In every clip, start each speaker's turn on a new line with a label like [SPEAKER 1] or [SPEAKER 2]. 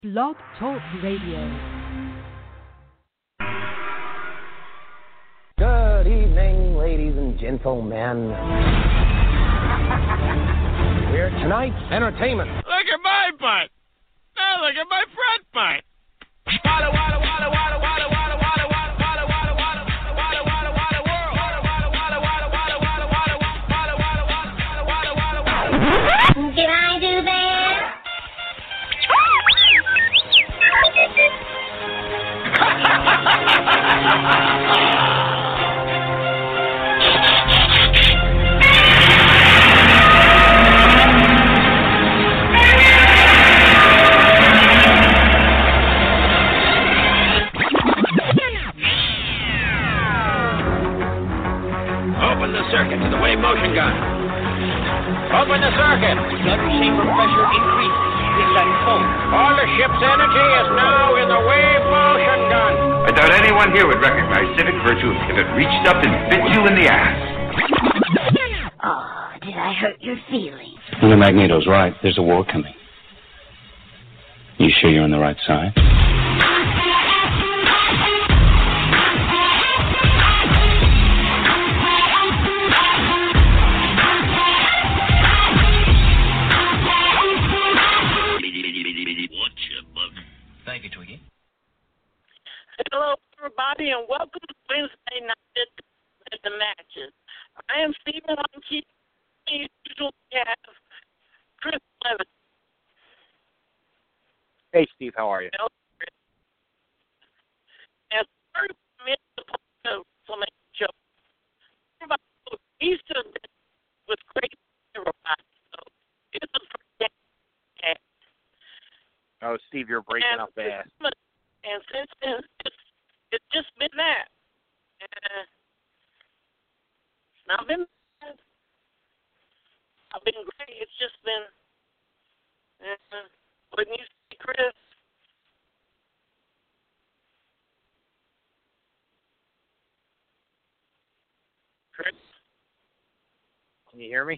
[SPEAKER 1] Blog Talk Radio.
[SPEAKER 2] Good evening, ladies and gentlemen. We're tonight's entertainment.
[SPEAKER 3] Look at my butt. Now look at my front butt. Walla, walla, walla, walla, walla, walla, walla, walla, walla, walla, walla, walla, walla, walla, world. Walla, walla, walla, walla, walla, walla, walla, walla, walla, walla, walla, walla, walla.
[SPEAKER 4] Did I do that?
[SPEAKER 3] Open the circuit to the wave motion gun. Open the circuit. Undershaper pressure increases. Reset full. All the ship's energy is now in the wave motion gun.
[SPEAKER 5] I doubt anyone here would recognize civic virtue if it reached up and bit you in the ass.
[SPEAKER 4] Oh, did I hurt your feelings?
[SPEAKER 6] Well, Magneto's right. There's a war coming. You sure you're on the right side?
[SPEAKER 3] Thank you, Twiggy.
[SPEAKER 7] Hello, everybody, and welcome to Wednesday night at the matches. I am Stephen. I'm keeping the usual have Chris Levitt.
[SPEAKER 8] Hey, Steve, how are you?
[SPEAKER 7] And 30 minutes of the show. Easter was great for everybody. So it was great.
[SPEAKER 8] Oh, Steve, you're breaking up fast.
[SPEAKER 7] And since then, it's just been that. It's not been bad. I've been great. It's just been, wouldn't you say, Chris? Chris?
[SPEAKER 8] Can you hear me?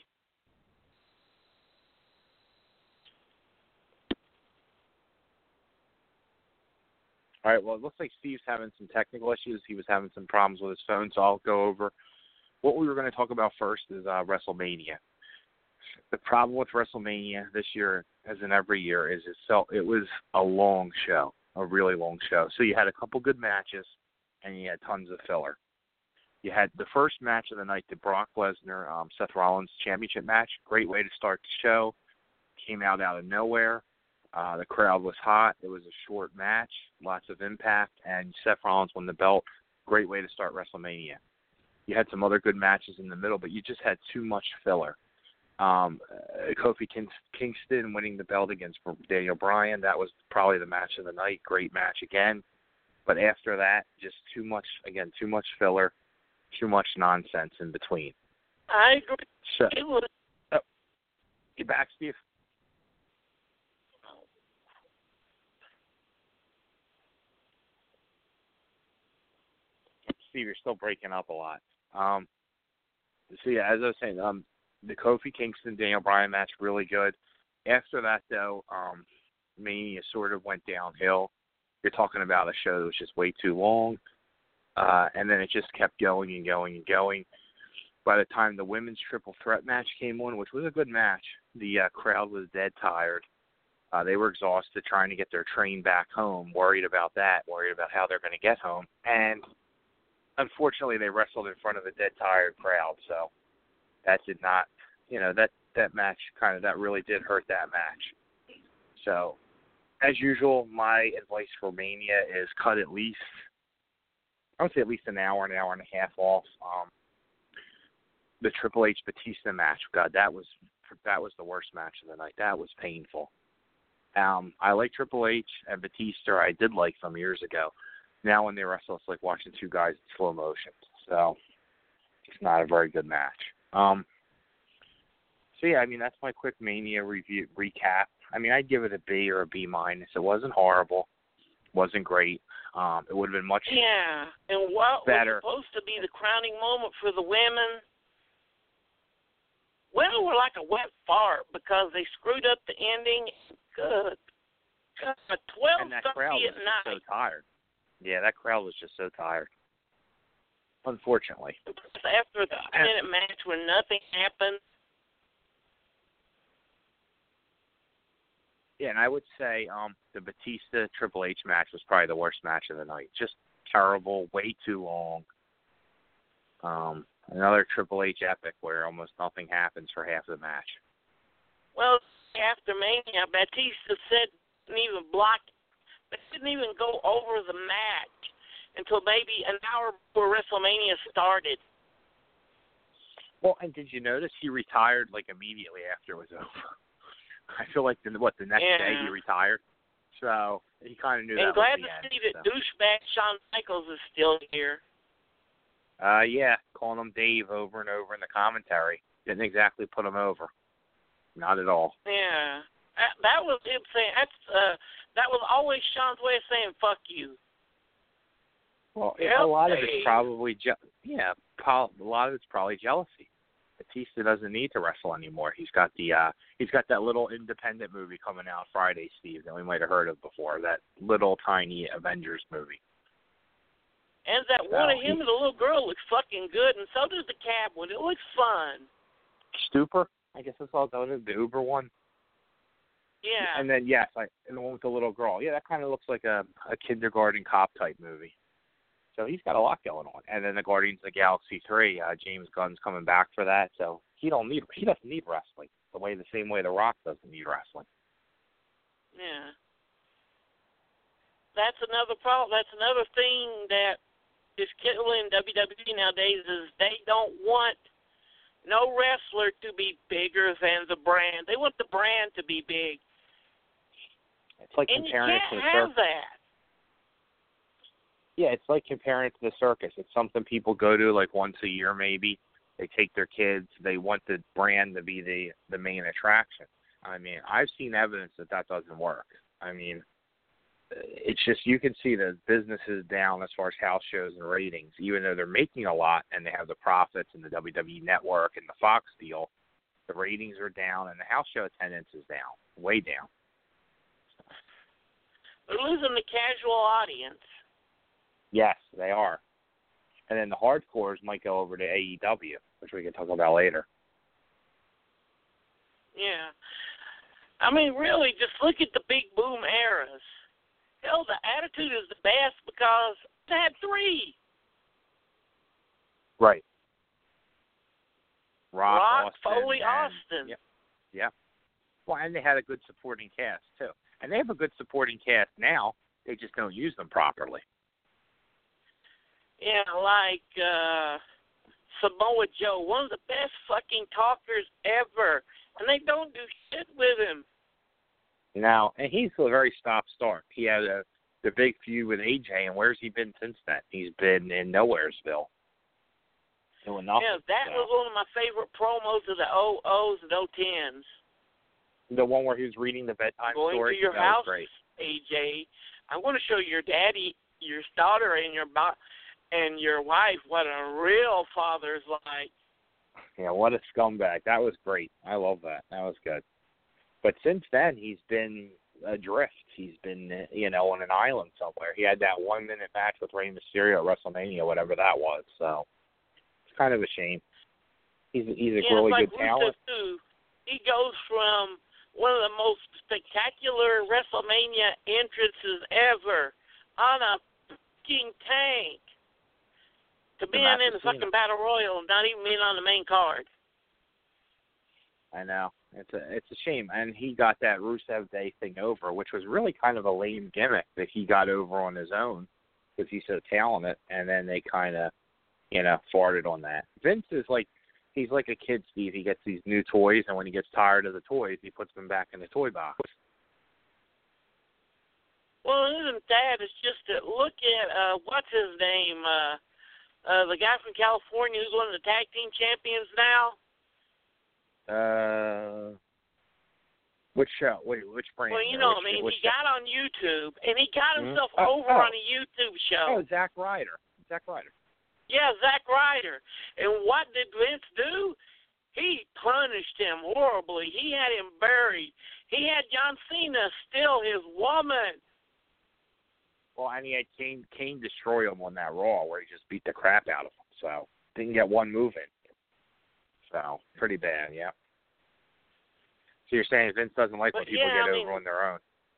[SPEAKER 8] All right, well, it looks like Steve's having some technical issues. He was having some problems with his phone, so I'll go over. What we were going to talk about first is WrestleMania. The problem with WrestleMania this year, as in every year, is it was a long show, a really long show. So you had a couple good matches, and you had tons of filler. You had the first match of the night, the Brock Lesnar, Seth Rollins championship match. Great way to start the show. Came out of nowhere. The crowd was hot. It was a short match, lots of impact, and Seth Rollins won the belt. Great way to start WrestleMania. You had some other good matches in the middle, but you just had too much filler. Kofi Kingston winning the belt against Daniel Bryan, that was probably the match of the night. Great match again. But after that, just too much filler, too much nonsense in between.
[SPEAKER 7] I agree.
[SPEAKER 8] So,
[SPEAKER 7] It was.
[SPEAKER 8] You back, Steve? Steve, you're still breaking up a lot. So, yeah, as I was saying, the Kofi Kingston, Daniel Bryan match, really good. After that, though, Mania sort of went downhill. You're talking about a show that was just way too long, and then it just kept going and going and going. By the time the women's triple threat match came on, which was a good match, the crowd was dead tired. They were exhausted trying to get their train back home, worried about how they're going to get home. And unfortunately, they wrestled in front of a dead tired crowd, so that did not, that match that really did hurt that match. So, as usual, my advice for Mania is cut at least an hour and a half off. The Triple H Batista match, God, that was the worst match of the night. That was painful. I like Triple H and Batista. I did like them years ago. Now when they wrestle, it's like watching two guys in slow motion. So it's not a very good match. So yeah, that's my quick Mania recap. I'd give it a B or a B minus. It wasn't horrible. Wasn't great. It would have been much
[SPEAKER 7] and what
[SPEAKER 8] better.
[SPEAKER 7] Was supposed to be the crowning moment for the women, well, we're like a wet fart because they screwed up the ending. Good
[SPEAKER 8] And that crowd was
[SPEAKER 7] at night.
[SPEAKER 8] just so tired. Yeah, that crowd was just so tired. Unfortunately.
[SPEAKER 7] After the minute match when nothing happened.
[SPEAKER 8] Yeah, and I would say the Batista Triple H match was probably the worst match of the night. Just terrible, way too long. Another Triple H epic where almost nothing happens for half the match.
[SPEAKER 7] Well, after Mania, Batista said didn't even block. They didn't even go over the match until maybe an hour before WrestleMania started.
[SPEAKER 8] Well, and did you notice he retired like immediately after it was over? I feel like the next day he retired. So he kind of knew that was the end.
[SPEAKER 7] And glad to see that douchebag Shawn Michaels is still here.
[SPEAKER 8] Yeah, calling him Dave over and over in the commentary. Didn't exactly put him over. Not at all.
[SPEAKER 7] Yeah. That was him saying, that was always Shawn's way of saying, fuck you.
[SPEAKER 8] Well, a lot of it's probably, a lot of it's probably jealousy. Batista doesn't need to wrestle anymore. He's got that little independent movie coming out Friday, Steve, that we might have heard of before, that little tiny Avengers movie. And that one of him and the little girl looks fucking good, and so does the cab one. It looks fun. Stupor? I guess that's all done. The Uber one. Yeah. And then and the one with the little girl. Yeah, that kind of looks like a kindergarten cop type movie. So he's got a lot going on. And then the Guardians of the Galaxy 3, James Gunn's coming back for that. So he doesn't need wrestling the same way The Rock doesn't need wrestling. Yeah. That's another problem. That's another thing that is killing WWE nowadays is they don't want no wrestler to be bigger than the brand. They want the brand to be big. It's like comparing it to the circus. And you can't have that. Yeah, it's like comparing it to the circus. It's something people go to like once a year maybe. They take their kids. They want the brand to be the main attraction. I mean, I've seen evidence that doesn't work. I mean, it's just you can see the business is down as far as house shows and ratings, even though they're making a lot and they have the profits and the WWE Network and the Fox deal. The ratings are down and the house show attendance is down, way down. They're losing the casual audience. Yes, they are. And then the hardcores might go over to AEW, which we can talk about later. Yeah. I mean, really, just look at the big boom eras. Hell, the Attitude is the best because they had 3. Right. Rock, Foley, Austin. Yeah. Well, and they had a good supporting cast, too. And they have a good supporting cast now. They just don't use them properly. Yeah, like Samoa Joe, one of the best fucking talkers ever. And they don't do shit with him. No, and he's a very stop-start. He had the big feud with AJ, and where's he been since then? He's been in Nowheresville. Doing nothing. Yeah, that was one of my favorite promos of the 00s and 010s. The one where he was reading the bedtime story? Going to your house, AJ. I want to show your daddy, your daughter, and your wife what a real father's like. Yeah, what a scumbag. That was great. I love that. That was good. But since then, he's been adrift. He's been, on an island somewhere. He had that 1-minute match with Rey Mysterio at WrestleMania, whatever that was. So it's kind of a shame. He's a really like good talent. Too. He goes from one of the most spectacular WrestleMania entrances ever on a fucking tank to being in the fucking Battle Royal and not even being on the main card. I know. It's a shame. And he got that Rusev Day thing over, which was really kind of a lame gimmick that he got over on his own because he's so talented. And then they kind of, farted on that. Vince is like, he's like a kid, Steve. He gets these new toys, and when he gets tired of the toys, he puts them back in the toy box. Well, it isn't that. It's just that look at, what's his name, the guy from California who's one of the tag team champions now. Which show? Wait, which brand? Well, he got on YouTube, and he got himself over on a YouTube show. Oh, Zack Ryder. Yeah, Zack Ryder. And what did Vince do? He punished him horribly. He had him buried.
[SPEAKER 7] He had John Cena steal his woman.
[SPEAKER 8] Well, and he had Kane destroy him on that Raw where he just beat the crap out of him. So didn't get one move in. So pretty bad, yeah. So you're saying Vince doesn't like when people get over on their own?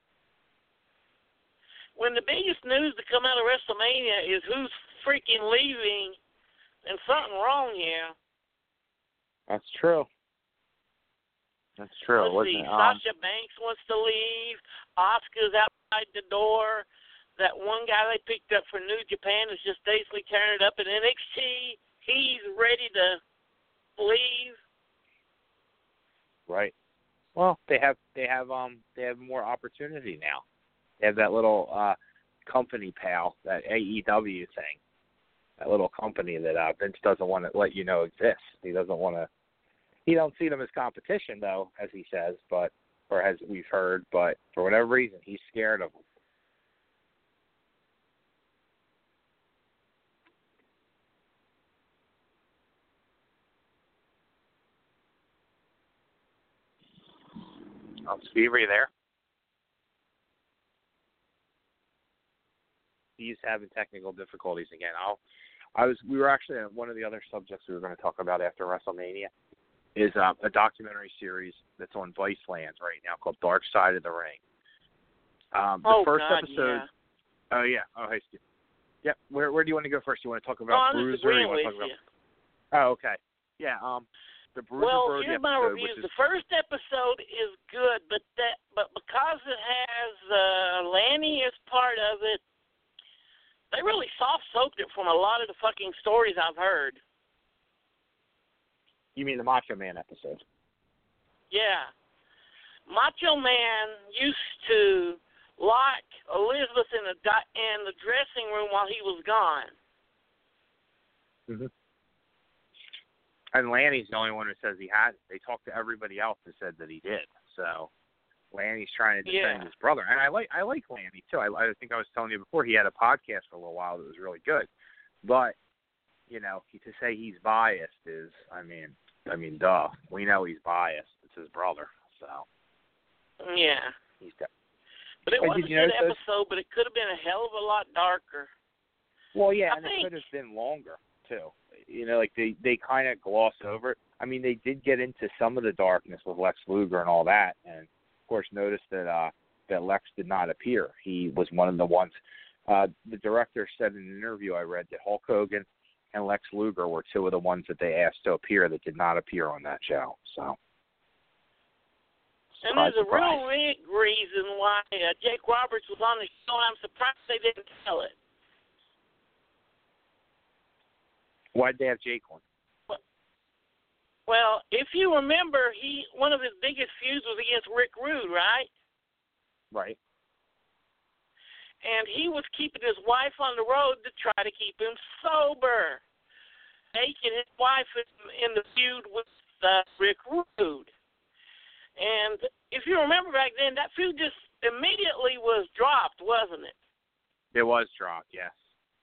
[SPEAKER 7] When the biggest news to come out of WrestleMania is who's freaking leaving, and something wrong here.
[SPEAKER 8] That's true. That's true.
[SPEAKER 7] Let's see. Sasha Banks wants to leave. Asuka's outside the door. That one guy they picked up for New Japan is just basically tearing it up in NXT. He's ready to leave.
[SPEAKER 8] Right. Well, they have more opportunity now. They have that little company pal, that AEW thing. That little company that Vince doesn't want to let you know exists. He doesn't want to. He don't see them as competition, though, as he says, or as we've heard. But for whatever reason, he's scared of them. Steve, are you there? He's having technical difficulties again. We were actually one of the other subjects we were going to talk about after WrestleMania is a documentary series that's on Viceland right now called Dark Side of the Ring. The first episode.
[SPEAKER 7] Yeah.
[SPEAKER 8] Oh yeah. Oh hey Steve. Yep. Where do you want to go first? You want to talk about Bruiser? Or you want to talk about? Oh okay. Yeah. The Bruiser Brody
[SPEAKER 7] here's my
[SPEAKER 8] episode,
[SPEAKER 7] reviews. The first episode is good, but because it has Lanny as part of it, they really soft-soaped it from a lot of the fucking stories I've heard.
[SPEAKER 8] You mean the Macho Man episode?
[SPEAKER 7] Yeah. Macho Man used to lock Elizabeth in the dressing room while he was gone.
[SPEAKER 8] Mm-hmm. And Lanny's the only one who says he hadn't. They talked to everybody else who said that he did. So Lanny's trying to defend his brother. And I like Lanny, too. I think I was telling you before, he had a podcast for a little while that was really good. But, to say he's biased is, I mean, duh. We know he's biased. It's his brother. So.
[SPEAKER 7] Yeah. But it was a good episode, but it could have been a hell of a lot darker.
[SPEAKER 8] Well, yeah, and it could have been longer, too. They kind of gloss over it. I mean, they did get into some of the darkness with Lex Luger and all that, and of course noticed that Lex did not appear. He was one of the ones. The director said in an interview I read that Hulk Hogan and Lex Luger were two of the ones that they asked to appear that did not appear on that show. So.
[SPEAKER 7] And there's a real big reason why Jake Roberts was on the show, and I'm surprised they didn't tell it.
[SPEAKER 8] Why'd they have Jake on?
[SPEAKER 7] Well, if you remember, one of his biggest feuds was against Rick Rude, right?
[SPEAKER 8] Right.
[SPEAKER 7] And he was keeping his wife on the road to try to keep him sober. Jake and his wife in the feud with Rick Rude. And if you remember back then, that feud just immediately was dropped, wasn't it?
[SPEAKER 8] It was dropped, yes.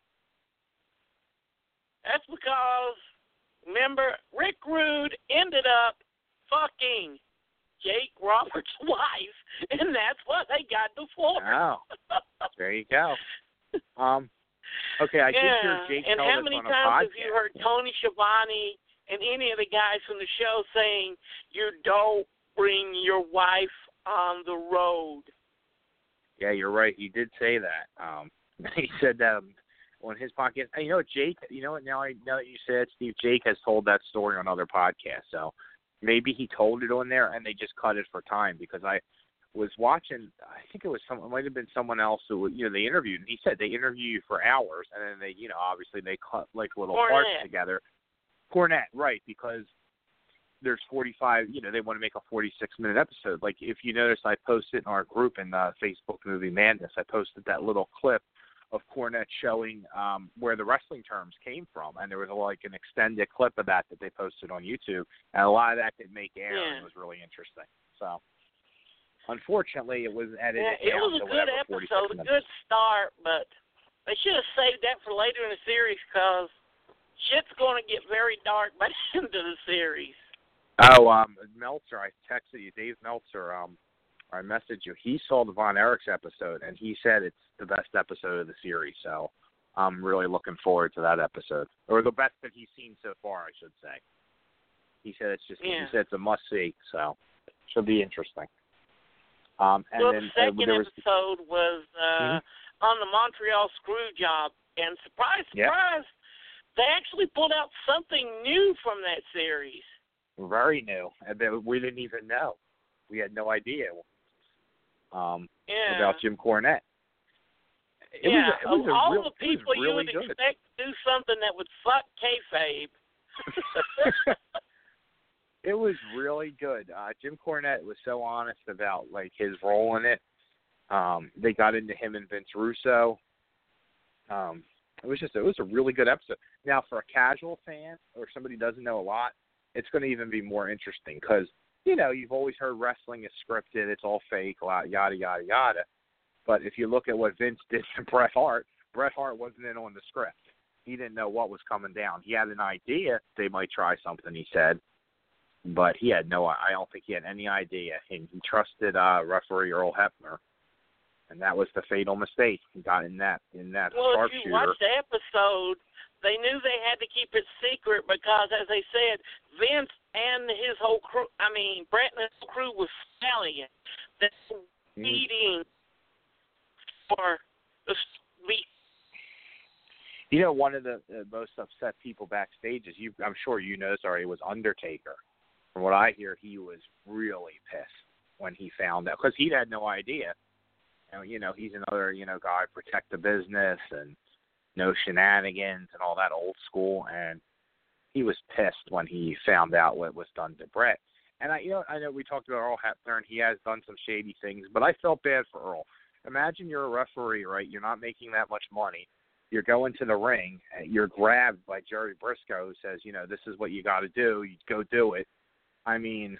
[SPEAKER 7] That's because, remember, Rick Rude ended up fucking Jake Roberts' wife, and that's why they got divorced.
[SPEAKER 8] Oh, there you go. Okay, I did hear Jake
[SPEAKER 7] and
[SPEAKER 8] tell
[SPEAKER 7] how
[SPEAKER 8] this
[SPEAKER 7] many
[SPEAKER 8] on a
[SPEAKER 7] times
[SPEAKER 8] podcast.
[SPEAKER 7] have you heard Tony Schiavone and any of the guys from the show saying, you don't bring your wife on the road?
[SPEAKER 8] Yeah, you're right. He did say that. He said that on his podcast. And Jake, now that you said, Steve, Jake has told that story on other podcasts. So maybe he told it on there and they just cut it for time, because I was watching, I think it might have been someone else who, they interviewed, and he said they interview you for hours, and then they, obviously they cut like little parts together. Cornette, right, because there's 45, they want to make a 46-minute episode. Like, if you notice, I posted in our group in Facebook Movie Madness, I posted that little clip of Cornette showing where the wrestling terms came from, and there was an extended clip of that they posted on YouTube, and a lot of that did make air, and it was really interesting. So, unfortunately, it was edited down.
[SPEAKER 7] It was a good episode, a good start, but they should have saved that for later in the series, because shit's going to get very dark by the end of the series.
[SPEAKER 8] Oh, Meltzer, I texted you, Dave Meltzer, I messaged you. He saw the Von Erichs episode, and he said it's the best episode of the series. So I'm really looking forward to that episode, or the best that he's seen so far, I should say. He said it's just he said it's a must see, so should be interesting. And
[SPEAKER 7] well,
[SPEAKER 8] then,
[SPEAKER 7] the second episode was on the Montreal screw job, and surprise, they actually pulled out something new from that series.
[SPEAKER 8] Very new. We didn't even know. We had no idea about Jim Cornette. It was
[SPEAKER 7] all the people you would expect to do something that would fuck kayfabe.
[SPEAKER 8] It was really good. Jim Cornette was so honest about like his role in it. They got into him and Vince Russo. It was a really good episode. Now, for a casual fan or somebody who doesn't know a lot, it's going to even be more interesting because, you know, you've always heard wrestling is scripted, it's all fake, yada, yada, yada. But if you look at what Vince did to Bret Hart wasn't in on the script. He didn't know what was coming down. He had an idea they might try something, he said, but he had I don't think he had any idea. And he trusted referee Earl Hebner, and that was the fatal mistake. He got in that sharpshooter.
[SPEAKER 7] Well, if you watch the episode, they knew they had to keep it secret because, as they said, Vince and his whole crew, Bret and his crew was stallion. They're waiting for the week.
[SPEAKER 8] You know, one of the most upset people backstage is, I'm sure you noticed already, was Undertaker. From what I hear, he was really pissed when he found out because he had no idea. You know, he's another, guy, protect the business and no shenanigans and all that old school. And he was pissed when he found out what was done to Bret. And I know we talked about Earl Hebner, and he has done some shady things, but I felt bad for Earl. Imagine you're a referee, right? You're not making that much money. You're going to the ring. You're grabbed by Jerry Briscoe, who says, this is what you got to do. You go do it. I mean,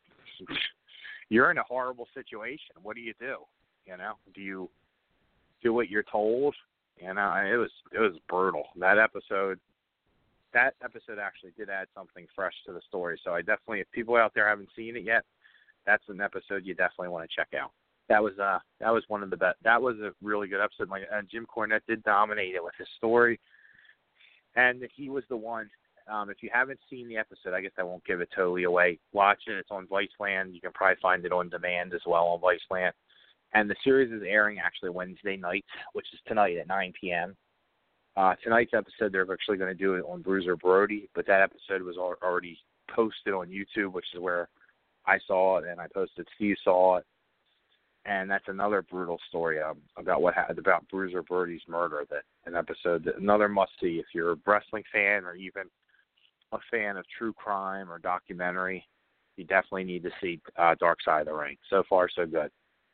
[SPEAKER 8] you're in a horrible situation. What do you do? Do you do what you're told? It was brutal. That episode actually did add something fresh to the story. So I definitely, if people out there haven't seen it yet, that's an episode you definitely want to check out. That was one of the best. That was a really good episode. Jim Cornette did dominate it with his story, and he was the one. If you haven't seen the episode, I guess I won't give it totally away. Watch it. It's on Viceland. You can probably find it on demand as well on Viceland. And the series is airing actually Wednesday night, which is tonight at 9 p.m. Tonight's episode, they're actually going to do it on Bruiser Brody, but that episode was already posted on YouTube, which is where I saw it, and I posted Steve saw it. And that's another brutal story about what happened about Bruiser Brody's murder. An episode, another must-see if you're a wrestling fan or even a fan of true crime or documentary. You definitely need to see Dark Side of the Ring. So far, so good.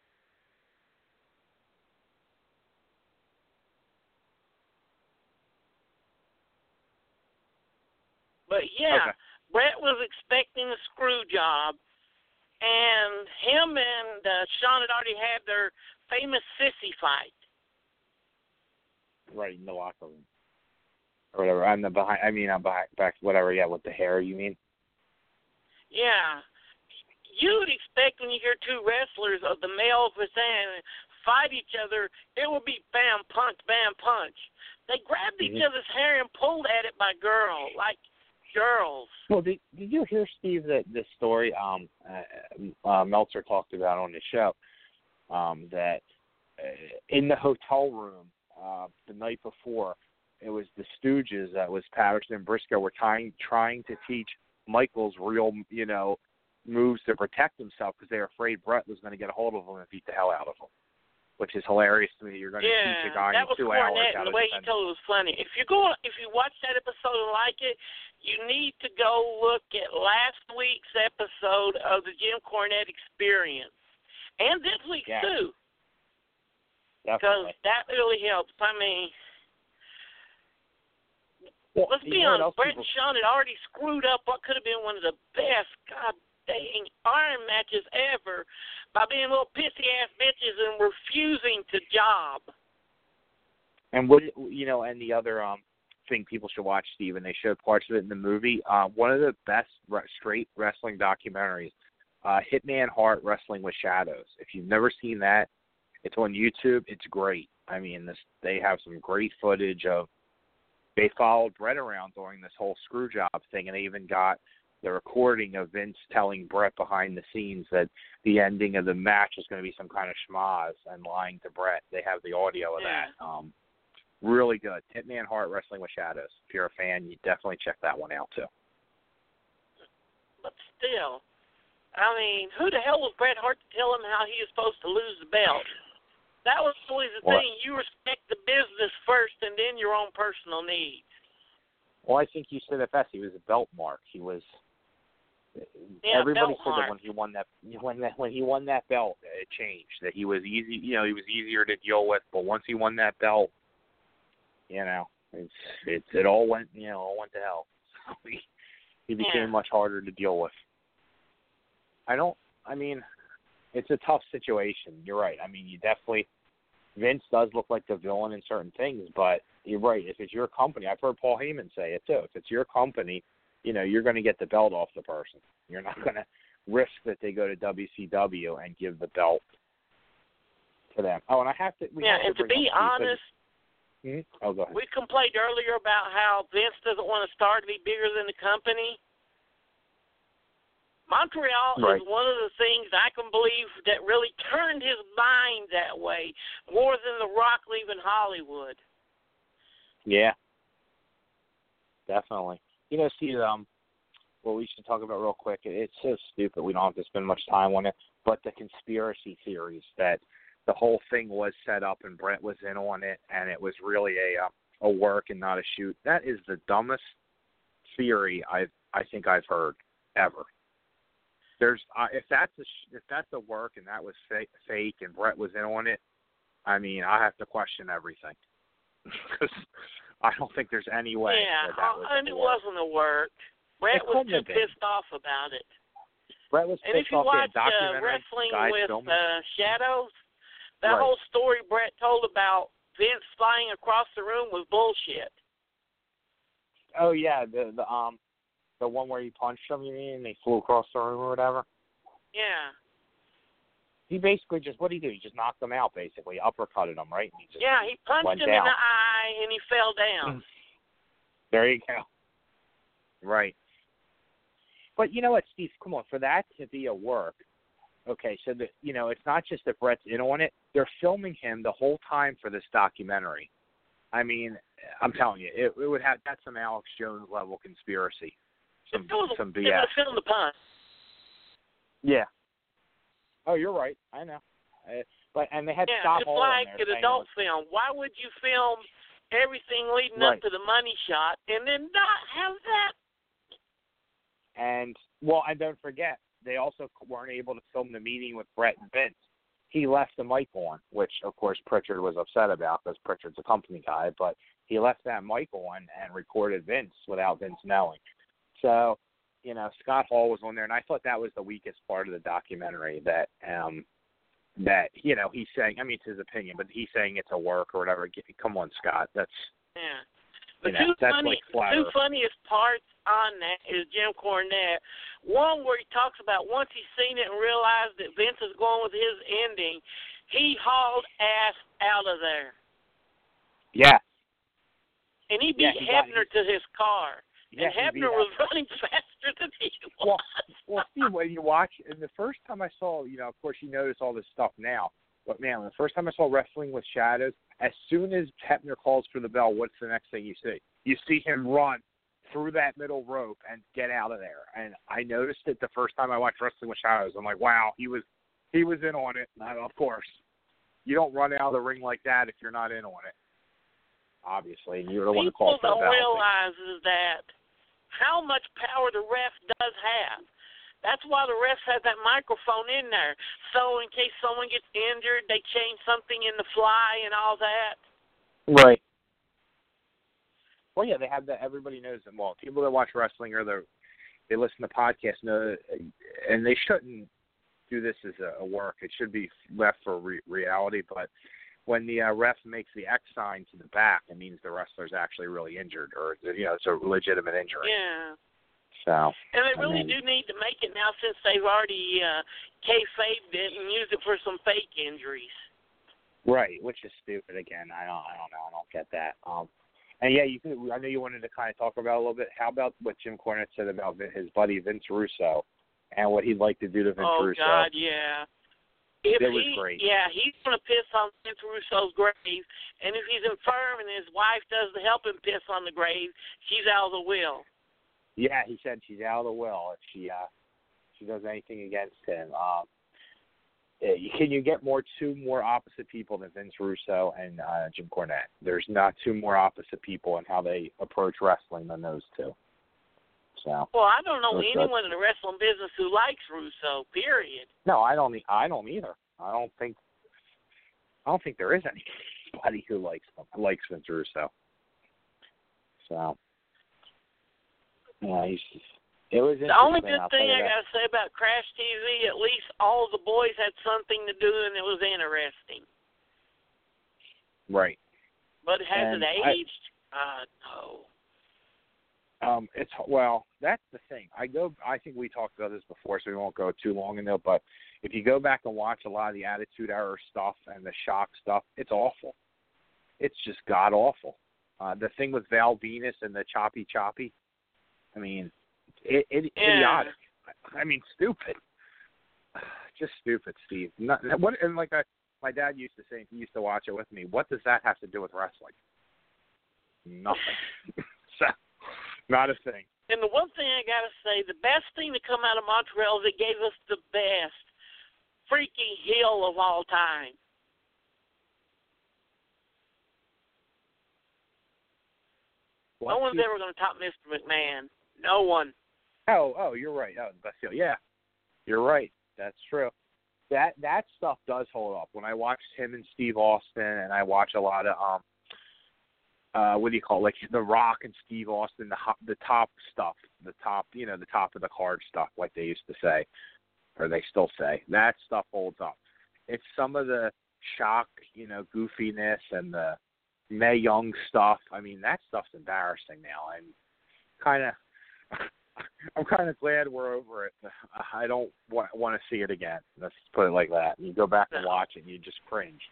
[SPEAKER 7] But Bret was expecting a screw job, and him and Sean had already had their famous sissy fight.
[SPEAKER 8] Right in the locker room, or whatever. I'm back. Whatever. Yeah, with the hair, you mean? Yeah.
[SPEAKER 7] You would expect when you hear two wrestlers of the male percent fight each other, it would be bam punch, bam punch. They grabbed each other's hair and pulled at it by girls.
[SPEAKER 8] Well, did you hear, Steve, that this story Meltzer talked about on the show, that in the hotel room the night before, it was the Stooges, that was Patterson and Briscoe, were trying to teach Michaels real, moves to protect himself because they were afraid Bret was going to get a hold of him and beat the hell out of him. Which is hilarious to me. You're going to teach a guy in 2 hours
[SPEAKER 7] how to defend. The way he told it was funny. If you watch that episode and like it, you need to go look at last week's episode of the Jim Cornette Experience, and this week's too, because that really helps. Let's be honest. Bret and Sean had already screwed up what could have been one of the best dang iron matches ever by being little pissy-ass bitches and refusing to job.
[SPEAKER 8] And and the other thing people should watch, Steve, and they showed parts of it in the movie, one of the best straight wrestling documentaries Hitman Hart Wrestling with Shadows. If you've never seen that, it's on YouTube. It's great. I mean, they have some great footage of. They followed Bret around during this whole screw job thing, and they even got the recording of Vince telling Bret behind the scenes that the ending of the match is going to be some kind of schmoz and lying to Bret. They have the audio of that. Really good. Hitman Hart Wrestling with Shadows. If you're a fan, you definitely check that one out too.
[SPEAKER 7] But still, I mean, who the hell was Bret Hart to tell him how he was supposed to lose the belt? That was always the thing. You respect the business first and then your own personal needs.
[SPEAKER 8] Well, I think you said it best. He was a belt mark. He was. Everybody said that when he won that belt, it changed. That he was easy. You know, he was easier to deal with. But once he won that belt, you know, it all went. You know, all went to hell. He became much harder to deal with. I mean, it's a tough situation. You're right. I mean, you definitely. Vince does look like the villain in certain things, but you're right. If it's your company, I've heard Paul Heyman say it too. If it's your company, you know, you're going to get the belt off the person. You're not going to risk that they go to WCW and give the belt to them. Oh, and I have to.
[SPEAKER 7] And to be honest,
[SPEAKER 8] Oh, go ahead.
[SPEAKER 7] We complained earlier about how Vince doesn't want a star to be bigger than the company. Montreal is one of the things I can believe that really turned his mind that way more than The Rock leaving Hollywood.
[SPEAKER 8] Yeah, definitely. You know, see, what we should talk about real quick, it's so stupid we don't have to spend much time on it, but the conspiracy theories that the whole thing was set up and Bret was in on it and it was really a work and not a shoot. That is the dumbest theory I think I've heard ever. There's if that's a work and that was fake and Bret was in on it, I mean, I have to question everything because I don't think there's any way. that was
[SPEAKER 7] and it wasn't a work. Bret was too pissed off about it.
[SPEAKER 8] Bret was
[SPEAKER 7] and
[SPEAKER 8] pissed
[SPEAKER 7] if you
[SPEAKER 8] off
[SPEAKER 7] watch
[SPEAKER 8] Wrestling
[SPEAKER 7] with Shadows, that whole story Bret told about Vince flying across the room was bullshit.
[SPEAKER 8] Oh yeah, the one where he punched him, you mean, and they flew across the room or whatever?
[SPEAKER 7] Yeah.
[SPEAKER 8] He basically just, what did he do? He just knocked him out, basically. Uppercutted him, right? And
[SPEAKER 7] he punched him in the eye, and he fell down.
[SPEAKER 8] There you go. Right. But you know what, Steve? Come on, for that to be a work, okay, so, it's not just that Bret's in on it. They're filming him the whole time for this documentary. I mean, I'm telling you, it would have, that's some Alex Jones level conspiracy. Some BS.
[SPEAKER 7] They would have filmed the punch.
[SPEAKER 8] Yeah. Oh, you're right. I know. And they had Scott Hall in there.
[SPEAKER 7] It's like an adult film. Why would you film everything leading up to the money shot and then not have that?
[SPEAKER 8] And don't forget, they also weren't able to film the meeting with Bret and Vince. He left the mic on, which, of course, Pritchard was upset about because Pritchard's a company guy, but he left that mic on and recorded Vince without Vince knowing. So, Scott Hall was on there, and I thought that was the weakest part of the documentary that he's saying, I mean, it's his opinion, but he's saying it's a work or whatever. Come on, Scott. That's,
[SPEAKER 7] The two funniest parts on that is Jim Cornette. One where he talks about once he's seen it and realized that Vince is going with his ending, he hauled ass out of there.
[SPEAKER 8] Yeah.
[SPEAKER 7] And he beat Hebner to his car. And Hebner was running faster than he was.
[SPEAKER 8] Well, Steve, when you watch, and the first time I saw, of course you notice all this stuff now, but man, the first time I saw Wrestling with Shadows, as soon as Hebner calls for the bell, what's the next thing you see? You see him run through that middle rope and get out of there. And I noticed it the first time I watched Wrestling with Shadows. I'm like, wow, he was in on it. And of course, you don't run out of the ring like that if you're not in on it. Obviously, and you're the one who calls for the bell.
[SPEAKER 7] People don't realize is that how much power the ref does have. That's why the refs have that microphone in there. So in case someone gets injured, they change something in the fly and all that.
[SPEAKER 8] Right. Well, yeah, they have that. Everybody knows them. Well, people that watch wrestling or they listen to podcasts know, and they shouldn't do this as a work. It should be left for reality. But when the ref makes the X sign to the back, it means the wrestler's actually really injured or, it's a legitimate injury.
[SPEAKER 7] Yeah.
[SPEAKER 8] So.
[SPEAKER 7] And they really do need to make it now since they've already kayfabed it and used it for some fake injuries.
[SPEAKER 8] Right, which is stupid again. I don't know. I don't get that. And yeah, I know you wanted to kind of talk about a little bit. How about what Jim Cornette said about his buddy Vince Russo and what he'd like to do to Vince Russo?
[SPEAKER 7] Oh God, yeah. It
[SPEAKER 8] was great.
[SPEAKER 7] Yeah, he's going to piss on Vince Russo's grave, and if he's infirm and his wife doesn't help him piss on the grave, she's out of the will.
[SPEAKER 8] Yeah, he said she's out of the will if she does anything against him. Can you get two more opposite people than Vince Russo and Jim Cornette? There's not two more opposite people in how they approach wrestling than those two. So.
[SPEAKER 7] Well, I don't know anyone in the wrestling business who likes Russo. Period.
[SPEAKER 8] No, I don't either. I don't think there is anybody who likes Vince Russo. So. Yeah, it was
[SPEAKER 7] the only good thing I got to say about Crash TV, at least all of the boys had something to do, and it was interesting.
[SPEAKER 8] Right.
[SPEAKER 7] But has it aged? No.
[SPEAKER 8] That's the thing. I think we talked about this before, so we won't go too long into it. But if you go back and watch a lot of the Attitude Era stuff and the Shock stuff, it's awful. It's just god awful. The thing with Val Venus and the choppy. I mean, idiotic. I mean, stupid. Just stupid, Steve. My dad used to say, he used to watch it with me. What does that have to do with wrestling? Nothing. So, not a thing.
[SPEAKER 7] And the one thing I got to say, the best thing to come out of Montreal is it gave us the best freaking heel of all time. No one's ever going to top Mr. McMahon. No one.
[SPEAKER 8] Oh, you're right. Oh, the best heel. Yeah, you're right. That's true. That stuff does hold up. When I watched him and Steve Austin, and I watch a lot of what do you call it? Like The Rock and Steve Austin, the top stuff, the top of the card stuff, like they used to say, or they still say. That stuff holds up. It's some of the Shock, goofiness and the Mae Young stuff. I mean, that stuff's embarrassing now. I'm kind of glad we're over it. I don't want to see it again. Let's put it like that. You go back and watch it, and you just cringe.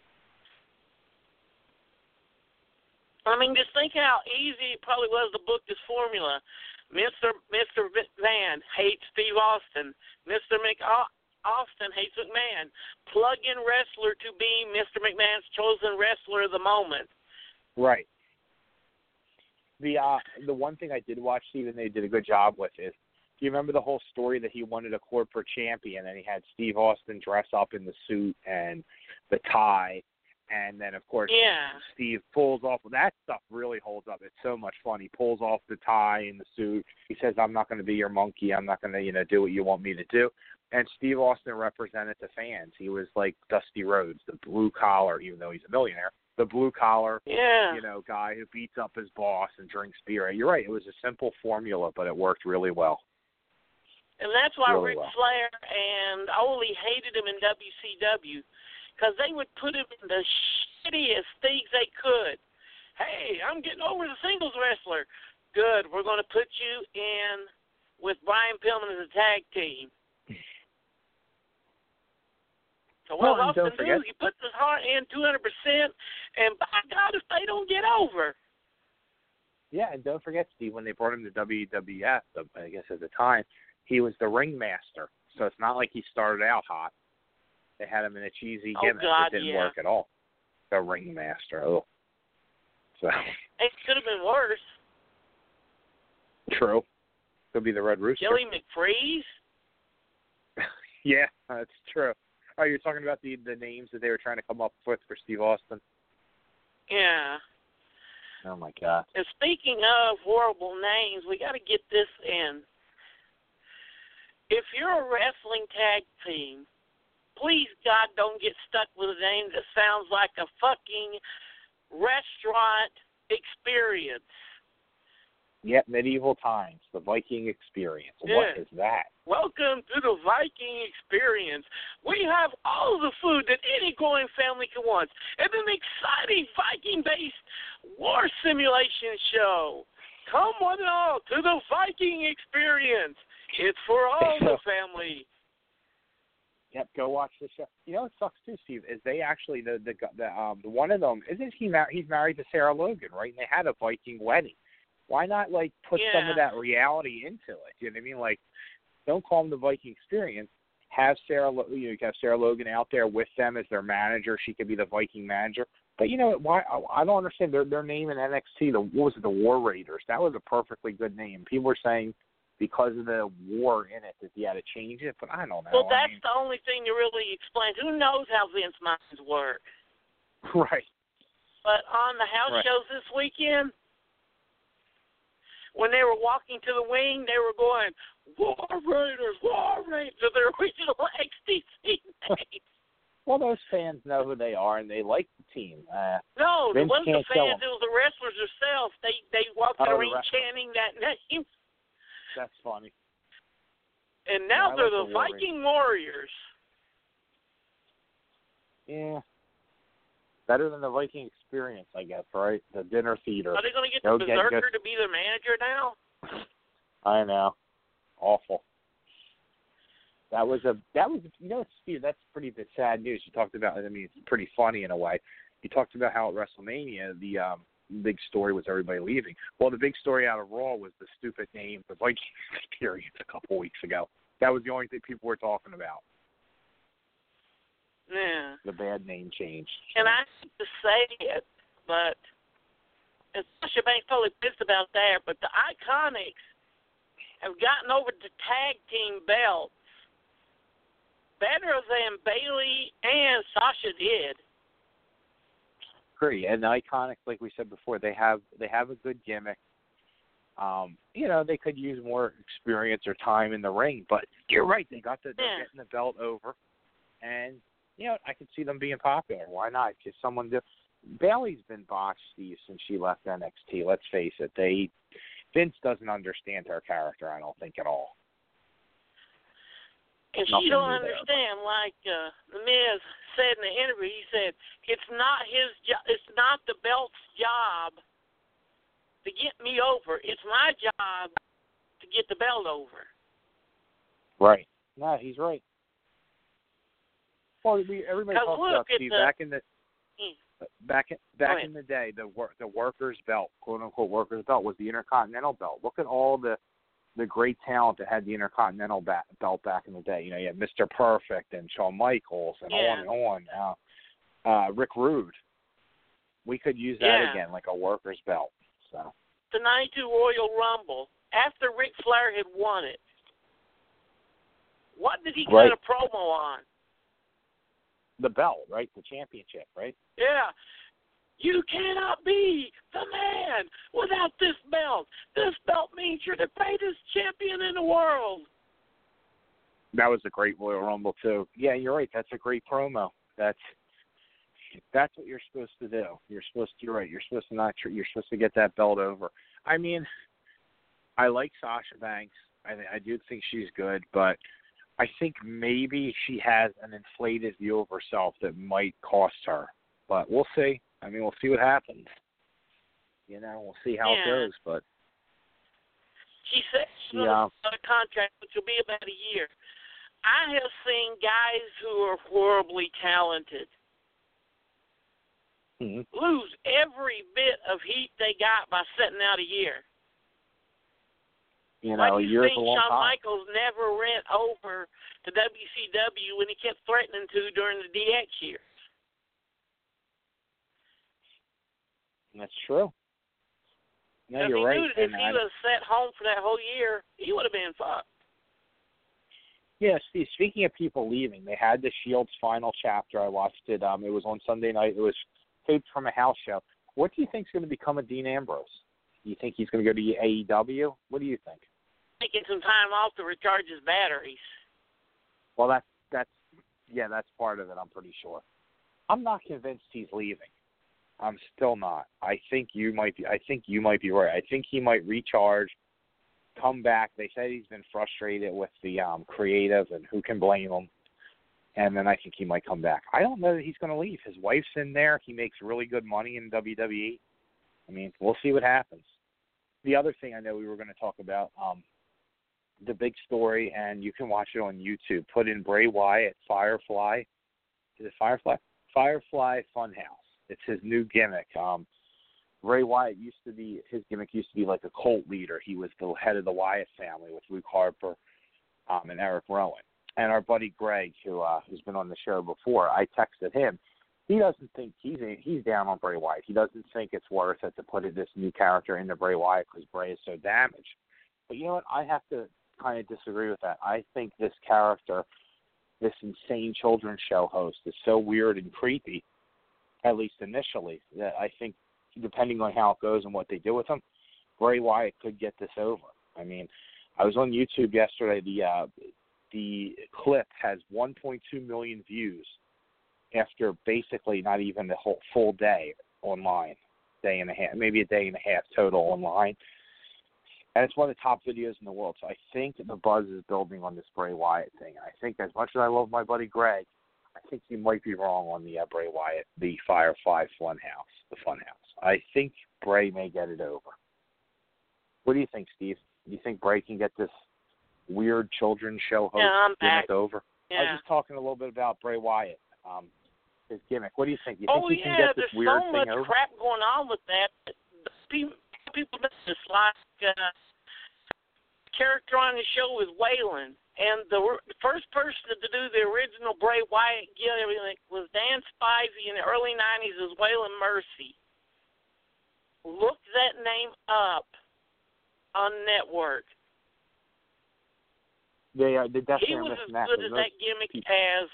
[SPEAKER 7] I mean, just think how easy it probably was to book this formula. Mr. McMahon hates Steve Austin. Mr. Austin hates McMahon. Plug-in wrestler to be Mr. McMahon's chosen wrestler of the moment.
[SPEAKER 8] Right. The one thing I did watch, Steve, they did a good job with is, do you remember the whole story that he wanted a corporate champion, and he had Steve Austin dress up in the suit and the tie, and then, of course, Steve pulls off. That stuff really holds up. It's so much fun. He pulls off the tie and the suit. He says, I'm not going to be your monkey. I'm not going to, do what you want me to do. And Steve Austin represented the fans. He was like Dusty Rhodes, the blue collar, even though he's a millionaire, the blue collar, guy who beats up his boss and drinks beer. You're right. It was a simple formula, but it worked really well.
[SPEAKER 7] And that's why Ric Flair and Ole hated him in WCW, because they would put him in the shittiest things they could. Hey, I'm getting over the singles wrestler. Good. We're going to put you in with Brian Pillman as a tag team. So what Austin do? He puts his heart in 200%, and by God, if they don't get over.
[SPEAKER 8] Yeah, and don't forget, Steve, when they brought him to WWF, I guess at the time, he was the ringmaster. So it's not like he started out hot. They had him in a cheesy gimmick that didn't work at all. The ringmaster. Oh. So.
[SPEAKER 7] It could have been worse.
[SPEAKER 8] True. Could be the Red Rooster.
[SPEAKER 7] Billy McFreeze?
[SPEAKER 8] Yeah, that's true. Oh, you're talking about the names that they were trying to come up with for Steve Austin?
[SPEAKER 7] Yeah.
[SPEAKER 8] Oh, my God.
[SPEAKER 7] And speaking of horrible names, we got to get this in. If you're a wrestling tag team, please, God, don't get stuck with a name that sounds like a fucking restaurant experience.
[SPEAKER 8] Yep, medieval times, the Viking experience.
[SPEAKER 7] Yeah.
[SPEAKER 8] What is that?
[SPEAKER 7] Welcome to the Viking experience. We have all the food that any growing family can want, and an exciting Viking-based war simulation show. Come one and all to the Viking experience. It's for all the family.
[SPEAKER 8] Yep, go watch the show. You know what sucks too, Steve, is they actually the one of them isn't he he's married to Sarah Logan, right? And they had a Viking wedding. Why not put some of that reality into it? You know what I mean? Don't call them the Viking experience. Have Sarah Logan out there with them as their manager. She could be the Viking manager. But you know what? Why I don't understand their name in NXT. The War Raiders? That was a perfectly good name. People were saying because of the war in it that you had to change it, but I don't know.
[SPEAKER 7] Well, that's the only thing to really explain. Who knows how Vince minds work?
[SPEAKER 8] Right.
[SPEAKER 7] But on the house shows this weekend, when they were walking to the wing, they were going, War Raiders, to their original XTC name.
[SPEAKER 8] Well, those fans know who they are, and they like the team.
[SPEAKER 7] No, it
[SPEAKER 8] Vince
[SPEAKER 7] wasn't the
[SPEAKER 8] can't
[SPEAKER 7] fans. It was the wrestlers themselves. They walked in the ring chanting that name.
[SPEAKER 8] That's funny.
[SPEAKER 7] And now they're the Viking Warriors.
[SPEAKER 8] Yeah. Better than the Viking experience, I guess, right? The dinner theater.
[SPEAKER 7] Are they going to get the Berserker to be their manager now?
[SPEAKER 8] I know. Awful. That was Steve, that's pretty sad news. You talked about, it's pretty funny in a way. You talked about how at WrestleMania, the big story was everybody leaving. Well, the big story out of Raw was the stupid name, the Viking experience a couple weeks ago. That was the only thing people were talking about.
[SPEAKER 7] Yeah.
[SPEAKER 8] The bad name change.
[SPEAKER 7] And I hate to say it, but Sasha Banks totally pissed about that, but the Iconics have gotten over the tag team belt better than Bayley and Sasha did.
[SPEAKER 8] Agree. And the Iconics, like we said before, they have a good gimmick. They could use more experience or time in the ring, but you're right. They're getting the belt over, and I could see them being popular. Why not? Because Bayley's been botched, Steve, since she left NXT. Let's face it. Vince doesn't understand her character, I don't think, at all.
[SPEAKER 7] And she don't understand, like The Miz said in the interview. He said it's not his job. It's not the belt's job to get me over. It's my job to get the belt over.
[SPEAKER 8] Right. No, he's right. Well, everybody talks about Steve back in the day. The workers' belt, quote unquote workers' belt, was the Intercontinental belt. Look at all the great talent that had the Intercontinental belt back in the day. You had Mr. Perfect and Shawn Michaels and on and on. Rick Rude. We could use that again, like a workers' belt. So
[SPEAKER 7] the '92 Royal Rumble, after Ric Flair had won it, what did he cut a promo on?
[SPEAKER 8] The belt, right? The championship, right?
[SPEAKER 7] Yeah. You cannot be the man without this belt. This belt means you're the greatest champion in the world.
[SPEAKER 8] That was a great Royal Rumble, too. Yeah, you're right. That's a great promo. That's what you're supposed to do. You're right. You're supposed to get that belt over. I mean, I like Sasha Banks. I do think she's good, but I think maybe she has an inflated view of herself that might cost her. But we'll see. We'll see what happens. We'll see how it goes. But
[SPEAKER 7] she said she's going to start a contract, which will be about a year. I have seen guys who are horribly talented lose every bit of heat they got by sitting out a year.
[SPEAKER 8] A year's a long
[SPEAKER 7] Shawn
[SPEAKER 8] time.
[SPEAKER 7] Michaels never went over to WCW when he kept threatening to during the DX years.
[SPEAKER 8] That's true. No, you're right.
[SPEAKER 7] If he was sat home for that whole year, he would have been fucked.
[SPEAKER 8] Yeah, Steve, speaking of people leaving, they had the Shield's final chapter. I watched it. It was on Sunday night. It was taped from a house show. What do you think is going to become of Dean Ambrose? Do you think he's going to go to AEW? What do you think?
[SPEAKER 7] Taking some time off to recharge his batteries.
[SPEAKER 8] Well, that's part of it, I'm pretty sure. I'm not convinced he's leaving. I'm still not. I think you might be right. I think he might recharge, come back. They said he's been frustrated with the creative, and who can blame him? And then I think he might come back. I don't know that he's going to leave. His wife's in there. He makes really good money in WWE. We'll see what happens. the other thing I know we were going to talk about, the big story, and you can watch it on YouTube. Put in Bray Wyatt, Firefly. Is it Firefly? Firefly Funhouse. It's his new gimmick. Bray Wyatt his gimmick used to be like a cult leader. He was the head of the Wyatt family with Luke Harper and Eric Rowan. And our buddy Greg, who's been on the show before, I texted him. He doesn't think he's down on Bray Wyatt. He doesn't think it's worth it to put this new character into Bray Wyatt because Bray is so damaged. But you know what? I have to kind of disagree with that. I think this character, this insane children's show host, is so weird and creepy, at least initially, that I think depending on how it goes and what they do with him, Bray Wyatt could get this over. I mean, I was on YouTube yesterday. The clip has 1.2 million views after basically not even the whole full day online, day and a half, maybe a day and a half total online. And it's one of the top videos in the world. So I think the buzz is building on this Bray Wyatt thing. I think as much as I love my buddy Greg, I think you might be wrong on the Bray Wyatt, the Firefly Funhouse, the Funhouse. I think Bray may get it over. What do you think, Steve? Do you think Bray can get this weird children's show host gimmick over?
[SPEAKER 7] Yeah.
[SPEAKER 8] I was just talking a little bit about Bray Wyatt, his gimmick. What do you think? You think he can get this weird thing over?
[SPEAKER 7] There's so much crap going on with that. People miss this. Like character on the show is Waylon, and the first person to do the original Bray Wyatt gimmick was Dan Spivey in the early 90s as Waylon Mercy. Look that name up on network.
[SPEAKER 8] They definitely
[SPEAKER 7] he
[SPEAKER 8] are
[SPEAKER 7] was
[SPEAKER 8] missing
[SPEAKER 7] as good as that gimmick as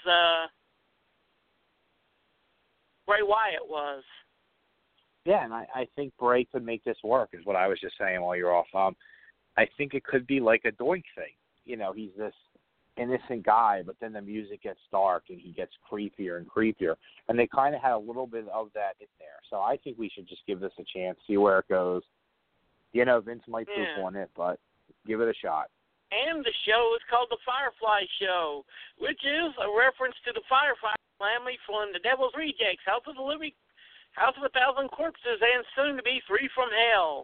[SPEAKER 7] Bray Wyatt was.
[SPEAKER 8] Yeah, and I think Bray could make this work, is what I was just saying while you're off. I think it could be like a Doink thing. You know, he's this innocent guy, but then the music gets dark and he gets creepier and creepier. And they kind of had a little bit of that in there. So I think we should just give this a chance, see where it goes. You know, Vince might poop on it, but give it a shot.
[SPEAKER 7] And the show is called The Firefly Show, which is a reference to the Firefly family from The Devil's Rejects, House of a Thousand Corpses, and soon to be Free from Hell.